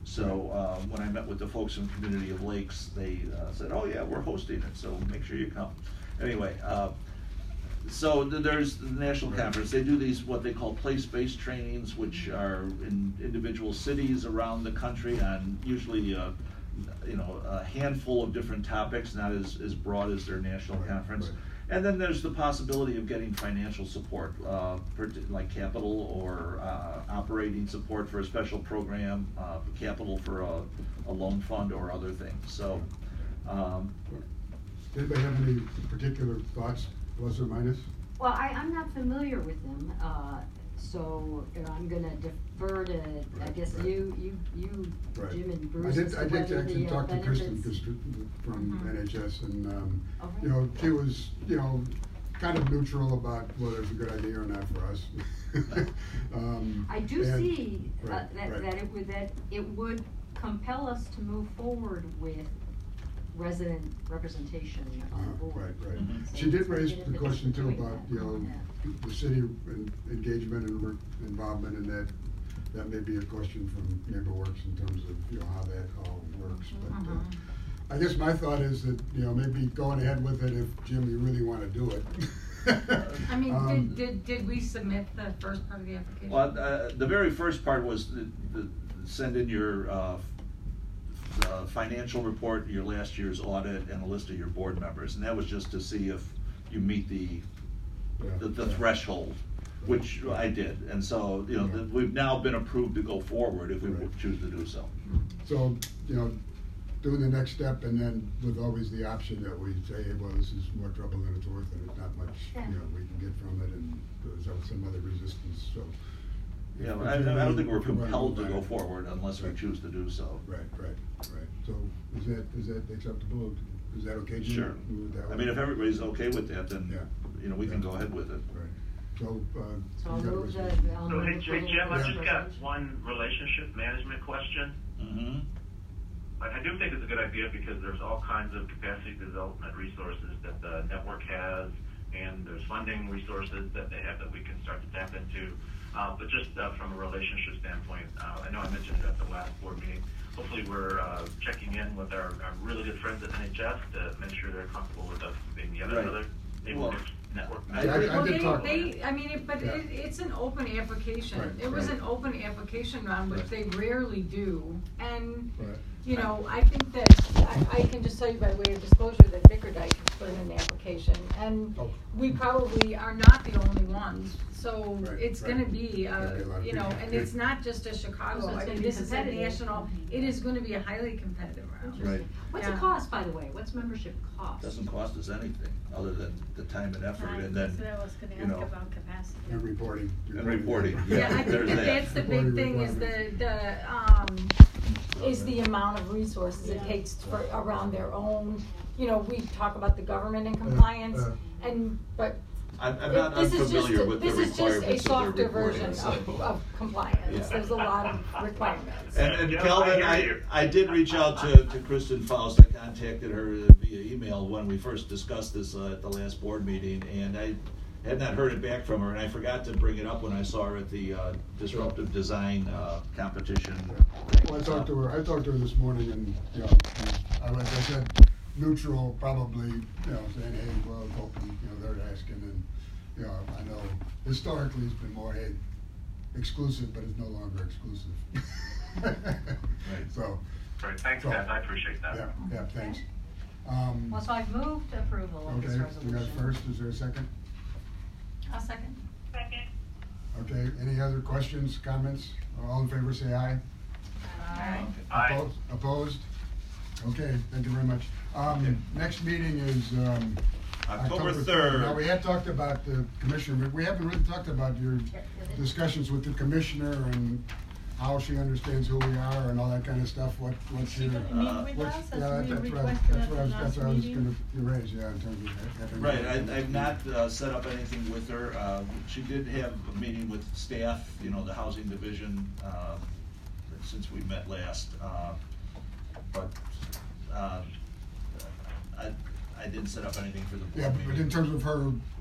So uh, when I met with the folks from Community of Lakes, they uh, said, oh yeah, we're hosting it, so make sure you come. Anyway, uh, so th- there's the national conference. They do these, what they call place-based trainings, which are in individual cities around the country on usually uh, you know, a handful of different topics, not as, as broad as their national Right, conference. right. And then there's the possibility of getting financial support, uh, for, like capital or uh, operating support for a special program, uh, capital for a, a loan fund or other things. So, um, Did anybody have any particular thoughts, plus or minus? Well, I, I'm not familiar with them, uh, so you know, I'm gonna defer to, I Right, guess, right. you, you, you, Right. Jim and I Bruce. did, as I to did whether actually the, uh, talk to Kristen benefits- Kristen from Mhm. N H S, and, um, Okay. you know, she was, you know, kind of neutral about whether it's a good idea or not for us. Um, I do and- see, uh, right, that, right. that it would, that it would compel us to move forward with resident representation on the Uh, board. Right, right. Mhm. She did So raise it's the a question too doing about, that. you know, Yeah. the city en- engagement and work involvement in that. That may be a question from NeighborWorks in terms of, you know, how that all works, but, uh, Mhm. I guess my thought is that, you know, maybe going ahead with it if, Jim, you really wanna do it. I mean, Um, did, did, did we submit the first part of the application? well, uh, the very first part was the, the, send in your uh, uh, financial report, your last year's audit, and a list of your board members, and that was just to see if you meet the Yeah, the, the yeah. threshold, which I did, and so, you know, Yeah. th- we've now been approved to go forward if we Right. choose to do so. So, you know, doing the next step and then with always the option that we say, hey, well, this is more trouble than it's worth and it's not much, you know, we can get from it, and there's some other resistance, so. You know, if I, you I don't think we're if you wanna compelled to move go on it. forward unless we Right. choose to do so. Right, right, right. So is that, is that acceptable? Is that okay, Jim? Sure. Move it that I way? mean, if everybody's okay with that, then, Yeah. you know, we can Yeah. go ahead with it. Right. So, uh. So I'll you got a move the, resolution? I'll So, move hey, the hey, Jim, I resolution. just got one relationship management question. Mm-hmm. I I do think it's a good idea because there's all kinds of capacity development resources that the network has, and there's funding resources that they have that we can start to tap into. Uh, but just uh, from a relationship standpoint, uh, I know I mentioned it at the last board meeting. Hopefully, we're uh, checking in with our, our really good friends at N H S to make sure they're comfortable with us being yet Right. another Well, network. network I- member. I- I Well, did they, talk- they, I mean, it, but Yeah. it, it's an open application. Right, It was right. an open application round, which Right. they rarely do. And, Right. you know, I think that, I, I can just tell you by way of disclosure that Bickerdike has put in an application. And Oh. we probably are not the only ones. So Right, it's right. gonna be, Gonna uh, be a lot of you know, people. and it's not just a Chicago, So it's I gonna mean, be this is a competitive. national, it is gonna be a highly competitive round. Right. What's the Yeah. cost, by the way? What's membership cost? Doesn't cost us anything, other than the time and effort, Right, and then, that's what I was gonna you ask know, about capacity. And reporting. And reporting, Yeah, Yeah, I think there's that that. that's the big Reporting thing is the, requirements. the, um, is the amount of resources it Yeah. takes for, around their own, you know, we talk about the government and Uh, compliance, uh. and, but I'm, I'm it- not this is just, unfamiliar a- with the this is just a requirements of their softer reporting, version so. of, of compliance, Yeah. there's a lot of requirements. And, and Yeah, Calvin, I I, hear you. I did reach out to, to Kristen Faust. I contacted her via email when we first discussed this uh, at the last board meeting, and I had not heard it back from her, and I forgot to bring it up when I saw her at the uh, disruptive design uh, competition. Well, I talked to her, I talked to her this morning, and, you know, I, like I said, neutral, probably, you know, saying, hey, well, it's open, you know, they're asking, and, you know, I know historically it's been more, hey, exclusive, but it's no longer exclusive. So, Great, thanks, So- guys, I appreciate that. yeah, yeah, thanks. Um, Well, so I've moved approval of this okay, resolution. we got first, is there a second? I'll second. Second. Okay, any other questions, comments? All in favor, say aye. Aye. Aye. Opposed? Opposed? Okay, thank you very much. Um, next meeting is, um. October third. Now, we had talked about the commissioner, but we haven't really talked about your discussions with the commissioner and how she understands who we are and all that kind of stuff. What, what's She your? gonna Uh, meet with what's- us yeah, as that- we that's what I- requested that's at what the I was- last That's what I was meeting? gonna raise, yeah, in terms of having. Right, I, I've not uh, set up anything with her. Uh, She did have a meeting with staff, you know, the housing division, uh, since we met last. uh, But uh, I, I didn't set up anything for the Yeah, board but in meeting. terms of her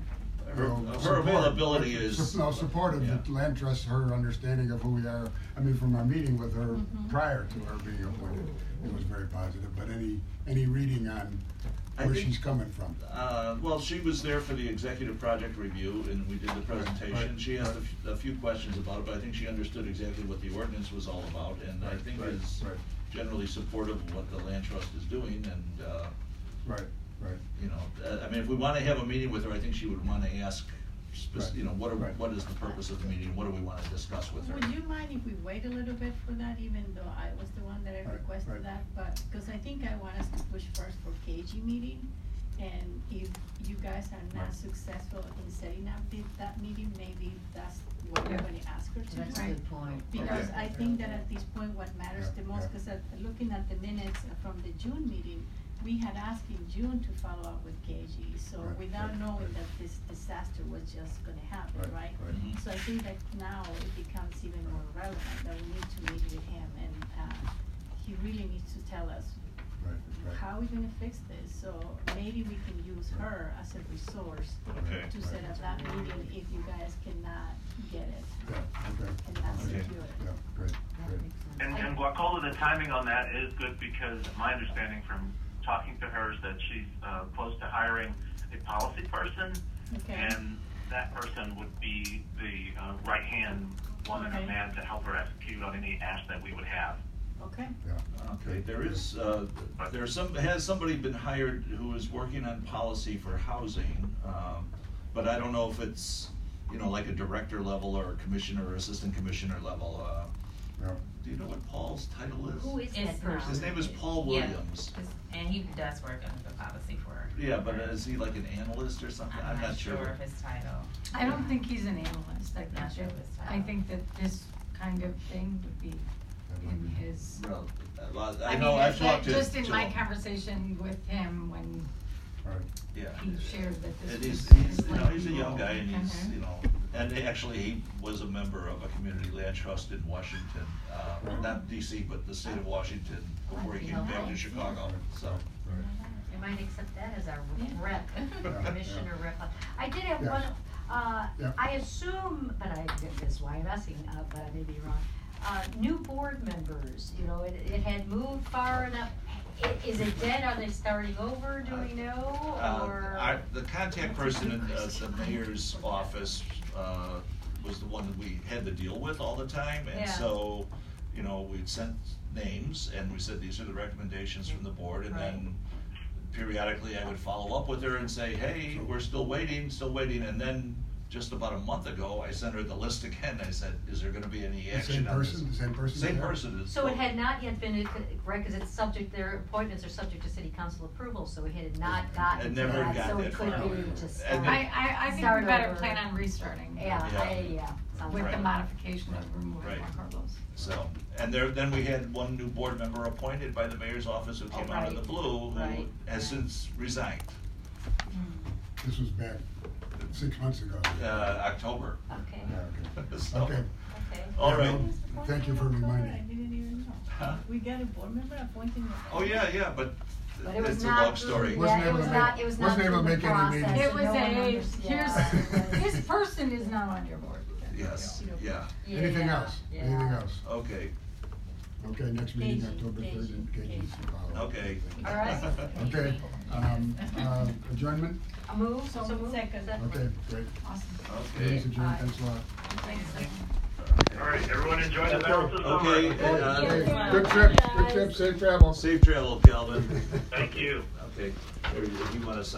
her, you know, her support. availability is. No, support of yeah. the land trust, her understanding of who we are, I mean, from our meeting with her Mhm. prior to her being appointed, it was very positive, but any, any reading on I where think- she's coming from? Uh, well, she was there for the executive project review, and we did the presentation. right, She asked a, right. f- a few questions about it, but I think she understood exactly what the ordinance was all about, and I Right, think right, is right. generally supportive of what the land trust is doing, and, uh, Right, right. you know, uh, I mean, if we wanna have a meeting with her, I think she would wanna ask, spec- Right, you know, what are, right. what is the purpose of the meeting, what do we wanna discuss with her? Would you mind if we wait a little bit for that, even though I was the one that I Right, right. requested that? But, because I think I want us to push first for K G meeting, and if you guys are not Right. successful in setting up the, that meeting, maybe that's what we're Yeah. gonna ask her to do. That's a good point. Because Okay. I think that at this point, what matters Yeah, the most, yeah. because looking at the minutes from the June meeting, we had asked in June to follow up with K G, so Right, without right, knowing right. that this disaster was just gonna happen, Right, right? right. Mhm. So I think that now it becomes even more relevant that we need to meet with him, and, uh, he really needs to tell us Right, right. how are we gonna fix this, so maybe we can use her as a resource Okay. to set up that meeting if you guys cannot get it Yeah, okay. and not Okay. secure it. Yeah, great, That great. makes sense. And, and Guacola, the timing on that is good because my understanding from talking to her is that she's uh, close to hiring a policy person. Okay. And that person would be the uh, right-hand woman or Okay. man to help her execute on any ask that we would have. Okay, Yeah. Okay, there is, uh, there's some, has somebody been hired who is working on policy for housing, um, but I don't know if it's, you know, like a director level or a commissioner or assistant commissioner level, uh, Yeah. do you know what Paul's title is? Who is that It's person? His name is Paul Yeah, Williams. it's- And he does work under the policy for. Yeah, but is he like an analyst or something? I'm not sure of his title. I don't think he's an analyst, I think Not sure that, of his I title. think that this kind of thing would be That would in be- his. Well, well, I I know, mean, I've that- talked to. just in to my him. conversation with him when Right. Yeah. he shared that this And was he's, he's, his you know, like he's a young guy and he's, Mhm. you know, and actually he was a member of a community land trust in Washington, uh, not D C, but the state of Washington before he came back to Chicago, so. Right. You might accept that as our Yeah. rep, Yeah. commissioner rep. I did have Yes. one, uh, Yeah. I assume, but I, this is why I'm asking, uh, but I may be wrong. Uh, new board members, you know, it, it had moved far enough. I- Is it dead? Are they starting over? Do we know? Uh, Or? our, the contact person in uh, the mayor's office, uh, was the one that we had to deal with all the time, and Yeah. so, you know, we'd sent names, and we said, these are the recommendations from the board, and then periodically I would follow up with her and say, hey, we're still waiting, still waiting, and then just about a month ago, I sent her the list again, I said, is there gonna be any The action same on this? person, the same person? Same there? person is. So it had not yet been, right, because it's subject, their appointments are subject to city council approval, so it had not gotten Had to never that, gotten so that it could far. be And just. then- I, I, I think Start we better over. plan on restarting. Yeah, Yeah. I, yeah, sounds With like. the Right. modification of removing Right. Juan Carlos. So, and there, then we had one new board member appointed by the mayor's office who Oh, came out of the right. blue, who Right, has right. since resigned, This was back six months ago. uh, October. Okay, Yeah, okay. So- Okay. okay. All Yeah, right. no, Thank you for I reminding. didn't even know. Huh? We got a board member appointed. in Oh, yeah, yeah, but But it was it's a not long story. through- Wasn't Yeah, it able was to not, make- it was not wasn't able through to the make any process. meetings. It was No one a, understands. here's, Yeah. this person is now on your board. Yes, yeah, Anything Yeah, else? yeah. Anything else? okay, Okay, next meeting, K G, October K G, third, in K G. K G. Chicago. okay. All right. Okay, um, uh, adjournment? A move, so So move. second. Okay, great. Awesome. Okay. Meeting's adjourned, Aye. thanks a lot. Thanks. All right, everyone enjoy the balance of summer. Okay, uh, Okay, good trip, good trip, safe travels. safe travel, Calvin. Thank you. Okay, Here, you wanna sign